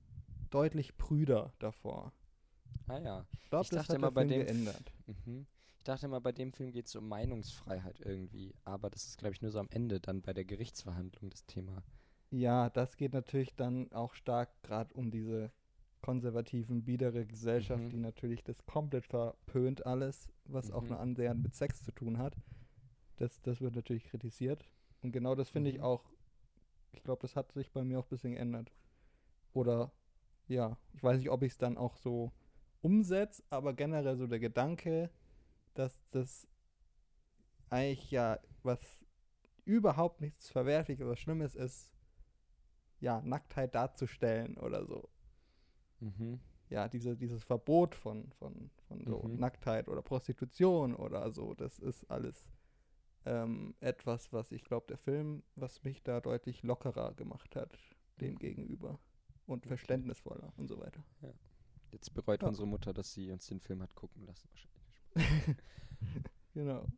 deutlich prüder davor. Ah ja. Ich glaube, Ich das dachte hat immer der bei Film dem F- geändert. Mhm. Ich dachte immer, bei dem Film geht es um Meinungsfreiheit irgendwie. Aber das ist, glaube ich, nur so am Ende dann bei der Gerichtsverhandlung das Thema. Ja, das geht natürlich dann auch stark gerade um diese konservativen, biedere Gesellschaft, die Mhm. natürlich das komplett verpönt alles, was auch nur Mhm. annähernd mit Sex zu tun hat. Das, das wird natürlich kritisiert. Und genau das finde ich Mhm. auch, ich glaube, das hat sich bei mir auch ein bisschen geändert. Oder ja, ich weiß nicht, ob ich es dann auch so umsetze, aber generell so der Gedanke, dass das eigentlich ja was überhaupt nichts Verwerfliches oder Schlimmes ist, ja, Nacktheit darzustellen oder so. Mhm. Ja, diese, dieses Verbot von, von, von so Mhm. Nacktheit oder Prostitution oder so, das ist alles ähm, etwas, was ich glaube, der Film, was mich da deutlich lockerer gemacht hat, dem Mhm. gegenüber. Und Okay. verständnisvoller und so weiter. Ja. Jetzt bereut Ja. unsere Mutter, dass sie uns den Film hat gucken lassen. Wahrscheinlich. Genau.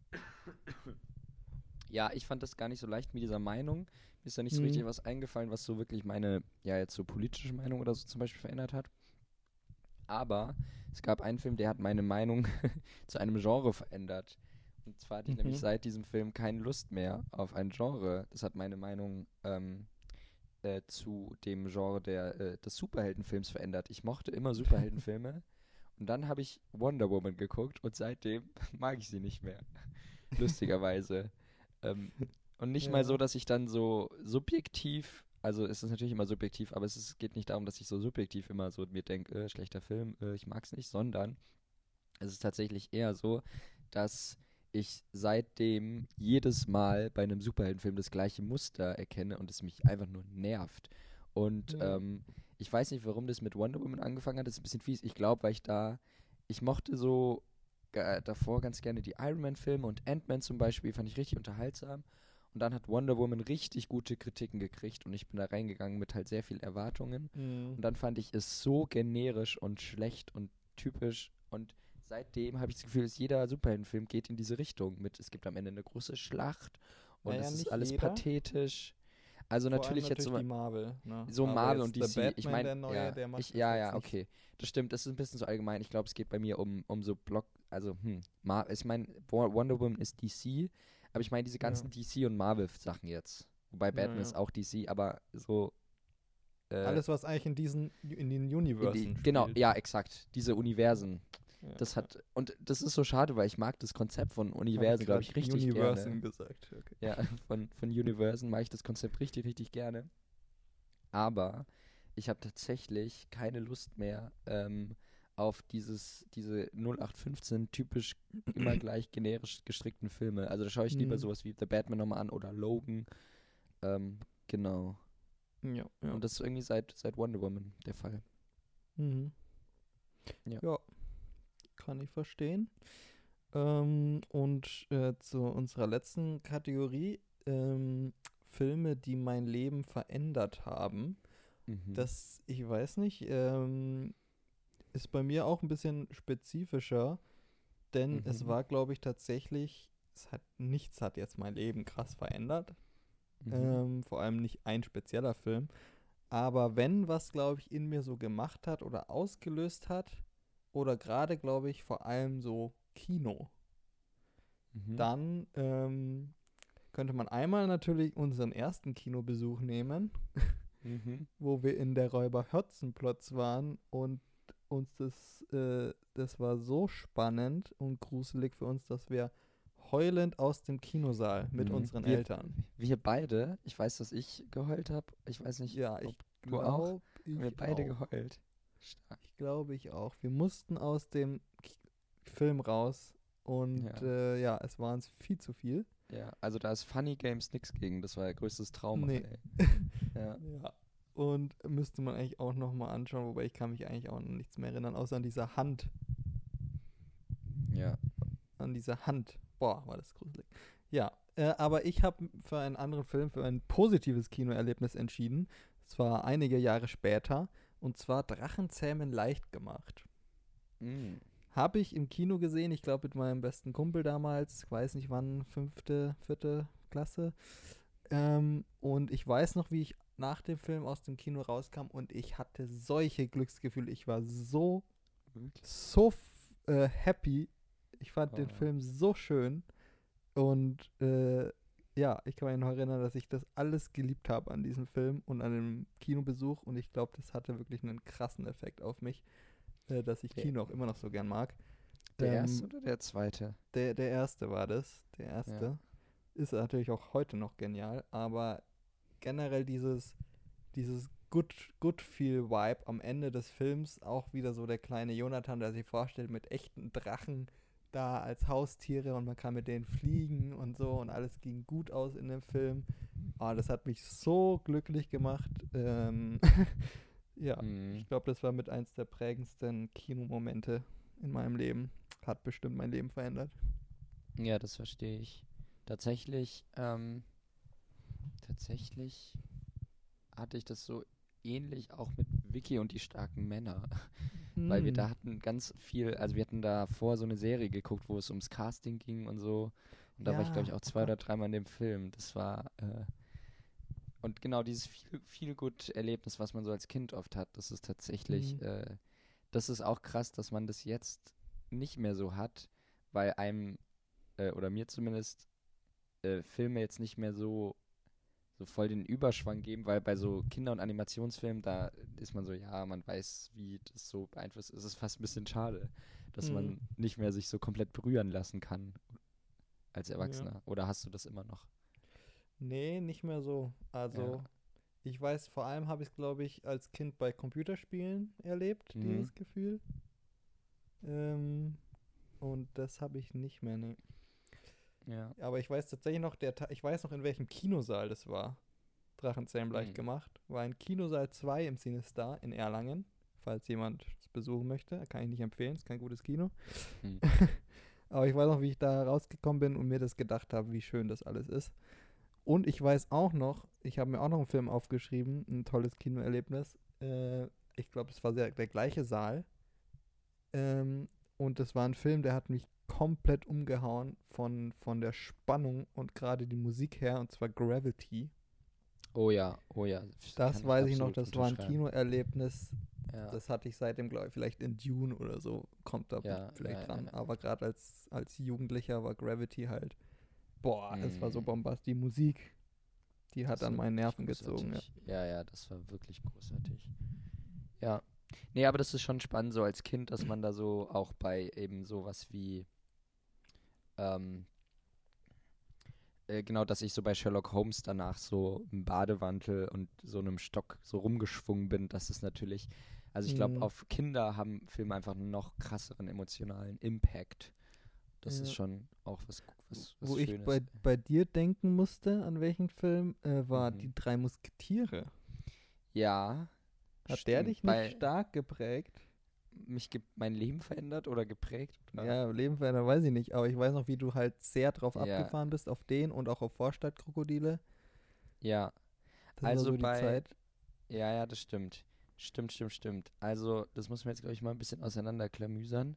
Ja, ich fand das gar nicht so leicht mit dieser Meinung. Mir ist da nicht so richtig Mhm. was eingefallen, was so wirklich meine, ja, jetzt so politische Meinung oder so zum Beispiel verändert hat. Aber es gab einen Film, der hat meine Meinung zu einem Genre verändert. Und zwar hatte ich nämlich Mhm. seit diesem Film keine Lust mehr auf ein Genre. Das hat meine Meinung ähm, äh, zu dem Genre der, äh, des Superheldenfilms verändert. Ich mochte immer Superheldenfilme. Und dann habe ich Wonder Woman geguckt und seitdem mag ich sie nicht mehr. Lustigerweise. Ähm, und nicht mal so, Ja. dass ich dann so subjektiv, also es ist natürlich immer subjektiv, aber es ist, geht nicht darum, dass ich so subjektiv immer so mir denke, äh, schlechter Film, äh, ich mag's nicht, sondern es ist tatsächlich eher so, dass ich seitdem jedes Mal bei einem Superheldenfilm das gleiche Muster erkenne und es mich einfach nur nervt. Und Ja. ähm, ich weiß nicht, warum das mit Wonder Woman angefangen hat, das ist ein bisschen fies. Ich glaube, weil ich da, ich mochte so äh, davor ganz gerne die Iron Man-Filme und Ant-Man zum Beispiel, fand ich richtig unterhaltsam. Und dann hat Wonder Woman richtig gute Kritiken gekriegt und ich bin da reingegangen mit halt sehr viel Erwartungen. Mhm. Und dann fand ich es so generisch und schlecht und typisch. Und seitdem habe ich das Gefühl, dass jeder Superheldenfilm geht in diese Richtung. Mit, es gibt am Ende eine große Schlacht und Naja, es ist nicht alles jeder. pathetisch. Also Vor allem natürlich jetzt natürlich so, die Marvel, ne? so Aber Marvel und jetzt der D C. Ich Batman, meine, der neue, ja, der ich, macht das ja, jetzt ja, nicht. okay. Das stimmt, das ist ein bisschen so allgemein. Ich glaube, es geht bei mir um, um so Block, also, hm, Mar ich meine, Wonder Woman ist D C, aber ich meine diese Ja. ganzen D C und Marvel-Sachen jetzt. Wobei Ja, Batman ja. ist auch D C, aber so, äh, Alles, was eigentlich in diesen, in den in die, Universen genau, spielt. ja, exakt, diese Universen. Ja, Das ja. hat, und das ist so schade, weil ich mag das Konzept von Habe ich Universen, glaube gerade ich, richtig Universen gerne. gesagt. Okay. Ja, von, von Universen mag ich das Konzept richtig, richtig gerne. Aber ich habe tatsächlich keine Lust mehr ähm, auf dieses, diese null acht fünfzehn typisch immer gleich generisch gestrickten Filme. Also da schaue ich lieber Mhm. sowas wie The Batman nochmal an oder Logan. Ähm, genau. Ja, ja. Und das ist irgendwie seit, seit Wonder Woman der Fall. Mhm. Ja. Ja, kann ich verstehen. Ähm, und äh, zu unserer letzten Kategorie, ähm, Filme, die mein Leben verändert haben. Mhm. Das, ich weiß nicht, ähm, ist bei mir auch ein bisschen spezifischer, denn es Mhm. war, glaube ich, tatsächlich, es hat nichts hat jetzt mein Leben krass verändert. Mhm. Ähm, vor allem nicht ein spezieller Film. Aber wenn was, glaube ich, in mir so gemacht hat oder ausgelöst hat, oder gerade, glaube ich, vor allem so Kino, Mhm. dann ähm, könnte man einmal natürlich unseren ersten Kinobesuch nehmen, Mhm. wo wir in der Räuber-Hotzenplotz waren und uns das, äh, das war so spannend und gruselig für uns, dass wir heulend aus dem Kinosaal mit Mhm. unseren Wir, Eltern. wir beide, ich weiß, dass ich geheult habe. Ich weiß nicht, Ja, ob ich du auch. glaube, Haben wir ich beide auch. geheult. Stark. Ich glaube, ich auch. Wir mussten aus dem K Film raus und Ja. äh, ja, es war uns viel zu viel. Ja, also da ist Funny Games nix gegen. Das war ja größtes Trauma, Nee. ey. Ja. Ja. Und müsste man eigentlich auch nochmal anschauen, wobei ich kann mich eigentlich auch an nichts mehr erinnern, außer an dieser Hand. Ja. An dieser Hand. Boah, war das gruselig. Ja, äh, aber ich habe für einen anderen Film, für ein positives Kinoerlebnis entschieden. Es war einige Jahre später. Und zwar Drachenzähmen leicht gemacht. Mm. Habe ich im Kino gesehen, ich glaube mit meinem besten Kumpel damals, ich weiß nicht wann, fünfte, vierte Klasse. Ähm, und ich weiß noch, wie ich nach dem Film aus dem Kino rauskam und ich hatte solche Glücksgefühle. Ich war so, Wirklich? so f- äh, happy. Ich fand den Oh. Film so schön. Und äh, ja, ich kann mich noch erinnern, dass ich das alles geliebt habe an diesem Film und an dem Kinobesuch. Und ich glaube, das hatte wirklich einen krassen Effekt auf mich, äh, dass ich Der- Kino auch immer noch so gern mag. Der Ähm, erste oder der zweite? Der, der erste war das. Der erste. Ja. Ist natürlich auch heute noch genial, aber generell dieses, dieses Good, Good Feel Vibe am Ende des Films, auch wieder so der kleine Jonathan, der sich vorstellt, mit echten Drachen da als Haustiere und man kann mit denen fliegen und so und alles ging gut aus in dem Film. Ah, das hat mich so glücklich gemacht. Ähm, ja, Mhm. ich glaube, das war mit eins der prägendsten Kinomomente in meinem Leben. Hat bestimmt mein Leben verändert. Ja, das verstehe ich. Tatsächlich, ähm, tatsächlich hatte ich das so ähnlich auch mit Vicky und die starken Männer. Weil wir Hm. da hatten ganz viel, also wir hatten da vor so eine Serie geguckt, wo es ums Casting ging und so. Und da war ich, glaube ich, Ja, auch zwei oder dreimal in dem Film. Das war, äh, und genau dieses viel, viel gut Erlebnis, was man so als Kind oft hat, das ist tatsächlich, Mhm. äh, das ist auch krass, dass man das jetzt nicht mehr so hat, weil einem, äh, oder mir zumindest, äh, Filme jetzt nicht mehr so, so voll den Überschwang geben, weil bei so Kinder- und Animationsfilmen, da ist man so, ja, man weiß, wie das so beeinflusst. Es ist fast ein bisschen schade, dass Mhm. man nicht mehr sich so komplett berühren lassen kann als Ja. Erwachsener. Oder hast du das immer noch? Nee, nicht mehr so. Also, Ja. ich weiß, vor allem habe ich es, glaube ich, als Kind bei Computerspielen erlebt, Mhm. dieses Gefühl. Ähm, und das habe ich nicht mehr, nee. Ja. Aber ich weiß tatsächlich noch, der Ta ich weiß noch, in welchem Kinosaal das war. Drachenzähmen leicht Mhm. gemacht. War in Kinosaal zwei im Cinestar in Erlangen. Falls jemand es besuchen möchte, kann ich nicht empfehlen, ist kein gutes Kino. Hm. Aber ich weiß noch, wie ich da rausgekommen bin und mir das gedacht habe, wie schön das alles ist. Und ich weiß auch noch, ich habe mir auch noch einen Film aufgeschrieben, ein tolles Kinoerlebnis. Äh, ich glaube, es war sehr, der gleiche Saal. Ähm, und das war ein Film, der hat mich komplett umgehauen von, von der Spannung und gerade die Musik her, und zwar Gravity. Oh ja, oh ja. f- Das kann weiß ich noch, absolut das war ein unterschreiben. Kinoerlebnis. Ja, Das hatte ich seitdem, glaube ich, vielleicht in Dune oder so, kommt da ja, vielleicht ja, dran. ja. Aber gerade als, als Jugendlicher war Gravity halt, boah, es war so Mm, bombastisch. Die Musik, die das hat an war meinen wirklich Nerven gezogen. Ja. großartig. Ja, ja, das war wirklich großartig. Ja. Nee, aber das ist schon spannend, so als Kind, dass man da so auch bei eben sowas wie, ähm, äh, genau, dass ich so bei Sherlock Holmes danach so im Bademantel und so einem Stock so rumgeschwungen bin. Das ist natürlich, also ich glaube, Mhm. auf Kinder haben Filme einfach einen noch krasseren emotionalen Impact. Das ist Ja. schon auch was, was, was Wo ich Schönes. bei, bei dir denken musste, an welchen Film, äh, war Mhm. Die drei Musketiere. Ja, Hat der stimmt. dich nicht Bei stark geprägt? mich ge mein Leben verändert oder geprägt? Oder? Ja, Leben verändert, weiß ich nicht, aber ich weiß noch, wie du halt sehr drauf Ja, abgefahren bist, auf den und auch auf Vorstadtkrokodile. ja. Das war Also so die bei, Zeit. ja, ja, das stimmt. Stimmt, stimmt, stimmt. Also, das muss man jetzt, glaube ich, mal ein bisschen auseinanderklamüsern.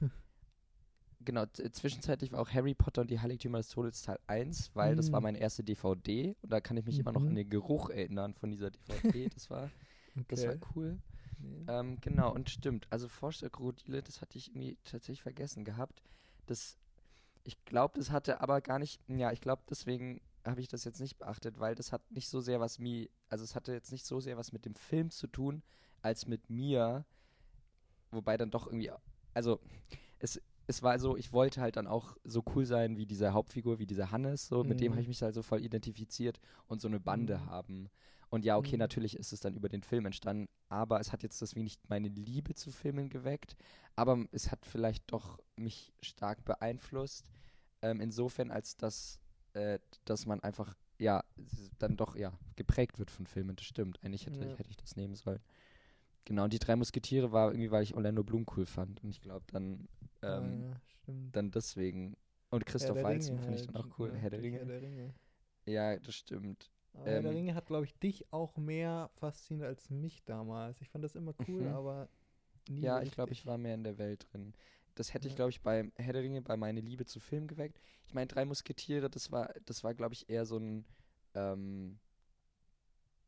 Genau, z- zwischenzeitlich war auch Harry Potter und die Heiligtümer des Todes Teil eins, weil das war Mm, meine erste D V D und da kann ich mich immer noch an mhm. den Geruch erinnern von dieser D V D. Das war, das war Okay. cool. Nee. Ähm, genau, und stimmt. Also Vorstadtkrokodile, das hatte ich irgendwie tatsächlich vergessen gehabt. Das, ich glaube, das hatte aber gar nicht, ja, ich glaube, deswegen habe ich das jetzt nicht beachtet, weil das hat nicht so sehr was mi, also es hatte jetzt nicht so sehr was mit dem Film zu tun, als mit mir, wobei dann doch irgendwie, also es, es war so, ich wollte halt dann auch so cool sein wie diese Hauptfigur, wie dieser Hannes, so, mit dem habe Mm, ich mich halt so voll identifiziert und so eine Bande mm, haben. Und ja, okay, mm. natürlich ist es dann über den Film entstanden, aber es hat jetzt deswegen nicht meine Liebe zu Filmen geweckt, aber es hat vielleicht doch mich stark beeinflusst, ähm, insofern als dass, äh, dass man einfach, ja, s- dann doch, ja, geprägt wird von Filmen, das stimmt. Eigentlich hätte, Ja. hätte ich das nehmen sollen. Genau, und die drei Musketiere war irgendwie, weil ich Orlando Bloom cool fand. Und ich glaube, dann, Ah, ähm, ja, stimmt. dann deswegen. Und Herr Christoph der Waltz Ringe finde ich halt. dann auch cool. Ja, Herr der durch Herr Ringe. der Ringe. Ja, das stimmt. Aber Herr der Ähm, Ringe hat, glaube ich, dich auch mehr fasziniert als mich damals. Ich fand das immer cool, mhm. aber nie so Ja, ich glaube, ich richtig. war mehr in der Welt drin. Das hätte ich, Ja. glaube ich, bei Herr der Ringe, bei meine Liebe zu Film geweckt. Ich meine, drei Musketiere, das war, das war, glaube ich, eher so ein, ähm,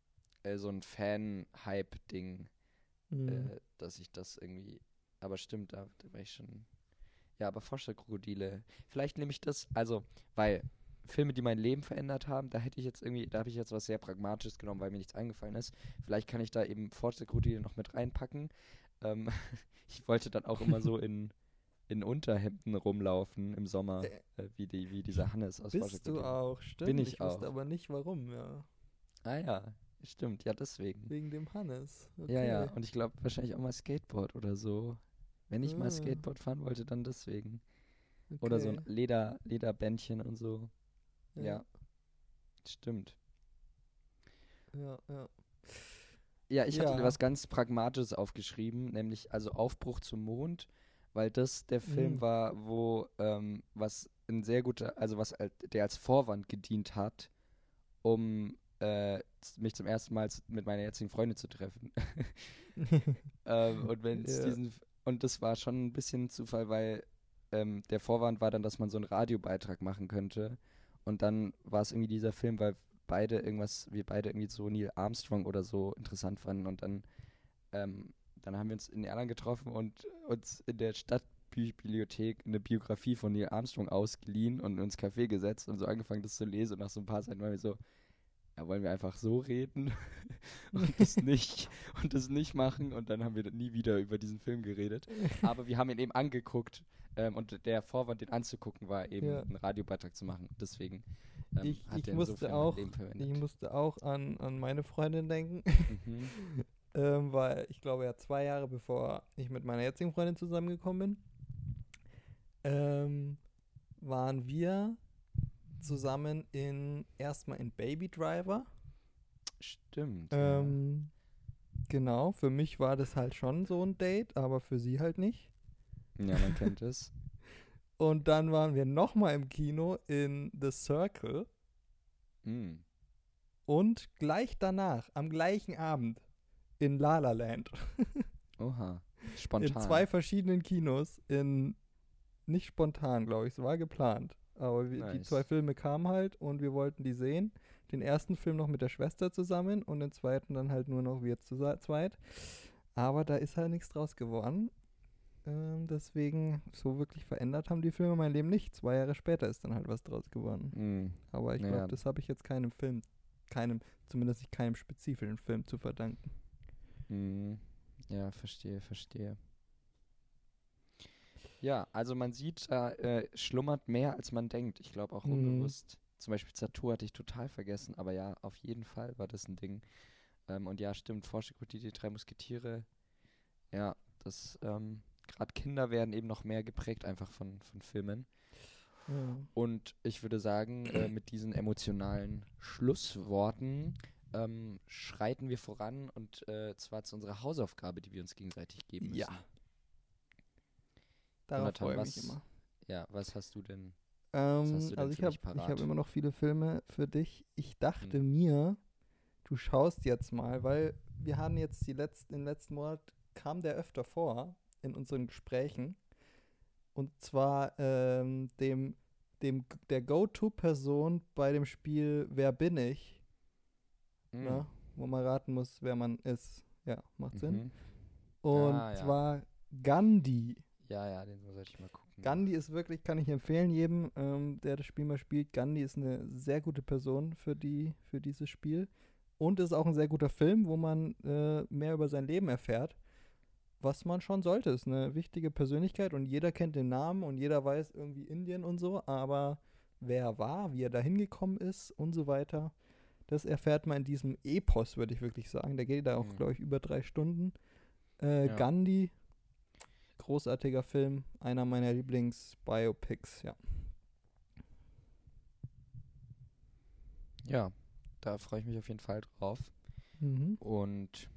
äh, so ein Fan-Hype-Ding, Mhm. äh, dass ich das irgendwie, aber stimmt, da, da war ich schon, ja, aber Froschkrokodile, vielleicht nehme ich das, also, weil Filme, die mein Leben verändert haben, da hätte ich jetzt irgendwie, da habe ich jetzt was sehr Pragmatisches genommen, weil mir nichts eingefallen ist. Vielleicht kann ich da eben Froschkrokodile noch mit reinpacken. Ähm, ich wollte dann auch immer so in, in Unterhemden rumlaufen im Sommer, Äh, äh, wie, die, wie dieser Hannes aus Bist du Froschkrokodile. auch, Bin stimmt. ich Ich wusste auch. aber nicht warum, ja. Ah ja, stimmt, ja, deswegen. Wegen dem Hannes. Ja, ja, Okay. und ich glaube wahrscheinlich auch mal Skateboard oder so. Wenn ich mal Ah, Skateboard fahren wollte, dann deswegen. Oder so ein okay. Leder, Lederbändchen und so. Ja, Ja, stimmt. ja, ja. Ja, ich hatte Ja. was ganz Pragmatisches aufgeschrieben, nämlich also Aufbruch zum Mond, weil das der Film Mhm. war, wo ähm, was ein sehr guter, also was al- der als Vorwand gedient hat, um äh, z- mich zum ersten Mal z- mit meiner jetzigen Freundin zu treffen. Ähm, und wenn es Ja. diesen und das war schon ein bisschen Zufall, weil ähm, der Vorwand war dann, dass man so einen Radiobeitrag machen könnte. Und dann war es irgendwie dieser Film, weil beide irgendwas, wir beide irgendwie so Neil Armstrong oder so interessant fanden. Und dann, ähm, dann haben wir uns in Erlangen getroffen und uns in der Stadtbibliothek eine Biografie von Neil Armstrong ausgeliehen und ins Café gesetzt und so angefangen, das zu lesen. Und nach so ein paar Seiten waren wir so, ja, wollen wir einfach so reden und das nicht und das nicht machen und dann haben wir nie wieder über diesen Film geredet. Aber wir haben ihn eben angeguckt ähm, und der Vorwand, den anzugucken, war eben Ja. einen Radiobeitrag zu machen. Deswegen ähm, Ich, hat ich er musste insofern mein auch, Leben ich verwendet. musste auch an, an meine Freundin denken, Mhm. ähm, weil ich glaube ja zwei Jahre bevor ich mit meiner jetzigen Freundin zusammengekommen bin, ähm, waren wir zusammen in erstmal in Baby Driver. Stimmt, ja. Ähm, genau, für mich war das halt schon so ein Date, aber für sie halt nicht. Ja, man kennt es. Und dann waren wir nochmal im Kino in The Circle Mm. und gleich danach, am gleichen Abend, in La La Land. Oha. In Spontan. zwei verschiedenen Kinos, in nicht spontan, glaube ich, es war geplant. Aber wir, die zwei Nice. Filme kamen halt und wir wollten die sehen. Den ersten Film noch mit der Schwester zusammen und den zweiten dann halt nur noch wir zu zweit. Aber da ist halt nichts draus geworden. Ähm, deswegen, so wirklich verändert haben die Filme mein Leben nicht. Zwei Jahre später ist dann halt was draus geworden. Mm. Aber ich Naja. glaube, das habe ich jetzt keinem Film, keinem, zumindest nicht keinem spezifischen Film zu verdanken. Mm. Ja, verstehe, verstehe. Ja, also man sieht, da äh, schlummert mehr, als man denkt. Ich glaube auch Mhm. unbewusst. Zum Beispiel Zatur hatte ich total vergessen, aber ja, auf jeden Fall war das ein Ding. Ähm, und ja, stimmt, Froschkrokodile, die drei Musketiere. Ja, das, ähm, gerade Kinder werden eben noch mehr geprägt einfach von, von Filmen. Ja. Und ich würde sagen, äh, mit diesen emotionalen Schlussworten ähm, schreiten wir voran und äh, zwar zu unserer Hausaufgabe, die wir uns gegenseitig geben müssen. Ja. Darauf Jonathan, freue ich mich was, immer. ja, was hast du denn, Ähm, hast du denn also ich für habe mich ich hab parat? immer noch viele Filme für dich. Ich dachte Hm. mir, du schaust jetzt mal, weil wir haben jetzt die letzten, im letzten Monat kam der öfter vor in unseren Gesprächen. Und zwar ähm, dem, dem, der Go-To-Person bei dem Spiel Wer bin ich? Hm. Ne? Wo man raten muss, wer man ist. Ja, macht Sinn. Mhm. Und Ah, ja. zwar Gandhi. Ja, ja, den sollte ich mal gucken. Gandhi ist wirklich, kann ich empfehlen, jedem, ähm, der das Spiel mal spielt. Gandhi ist eine sehr gute Person für, die, für dieses Spiel. Und ist auch ein sehr guter Film, wo man äh, mehr über sein Leben erfährt. Was man schon sollte. Ist eine wichtige Persönlichkeit und jeder kennt den Namen und jeder weiß irgendwie Indien und so. Aber wer er war, wie er da hingekommen ist und so weiter, das erfährt man in diesem Epos, würde ich wirklich sagen. Der geht da auch, Mhm. glaube ich, über drei Stunden. Äh, Ja. Gandhi, großartiger Film, einer meiner Lieblings-Biopics, ja. Ja, da freue ich mich auf jeden Fall drauf. Mhm. Und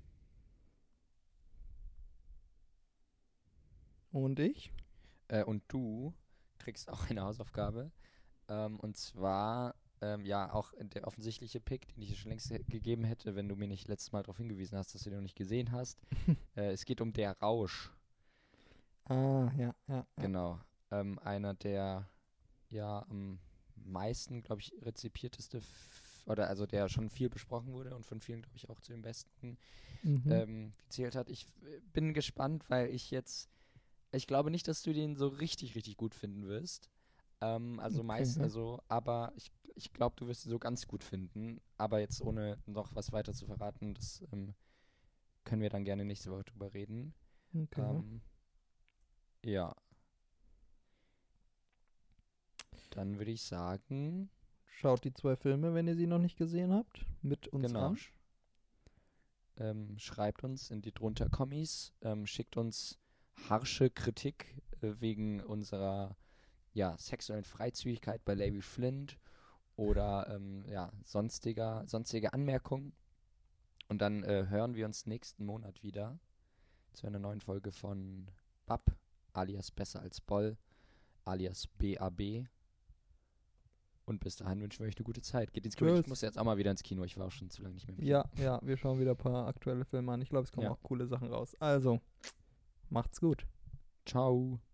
Und ich? Äh, und du kriegst auch eine Hausaufgabe. Ähm, und zwar, ähm, ja, auch der offensichtliche Pick, den ich dir schon längst he- gegeben hätte, wenn du mir nicht letztes Mal darauf hingewiesen hast, dass du den noch nicht gesehen hast. äh, es geht um Der Rausch. Ah, ja, ja, ja. Genau. Ähm, einer der, ja, am meisten, glaube ich, rezipierteste F oder also der schon viel besprochen wurde und von vielen, glaube ich, auch zu den besten Mhm. ähm, gezählt hat. Ich äh, bin gespannt, weil ich jetzt, ich glaube nicht, dass du den so richtig, richtig gut finden wirst. Ähm, also Okay. meist, also, aber ich, ich glaube, du wirst ihn so ganz gut finden. Aber jetzt ohne noch was weiter zu verraten, das ähm, können wir dann gerne nächste Woche drüber reden. Okay. Ähm, ja. Dann würde ich sagen, Schaut die zwei Filme, wenn ihr sie noch nicht gesehen habt, mit uns genau. an. sch- Ähm, schreibt uns in die drunter Kommis, ähm, schickt uns harsche Kritik äh, wegen unserer ja, sexuellen Freizügigkeit bei Lady Flint oder ähm, ja, sonstiger, sonstige Anmerkungen. Und dann äh, hören wir uns nächsten Monat wieder zu einer neuen Folge von B A B, alias Besser als Boll, alias B A B. Und bis dahin wünschen wir euch eine gute Zeit. Geht ins Kino. Ich Tschüss. muss jetzt auch mal wieder ins Kino. Ich war auch schon zu lange nicht mehr im Kino. Ja, ja, wir schauen wieder ein paar aktuelle Filme an. Ich glaube, es kommen Ja. auch coole Sachen raus. Also, macht's gut. Ciao.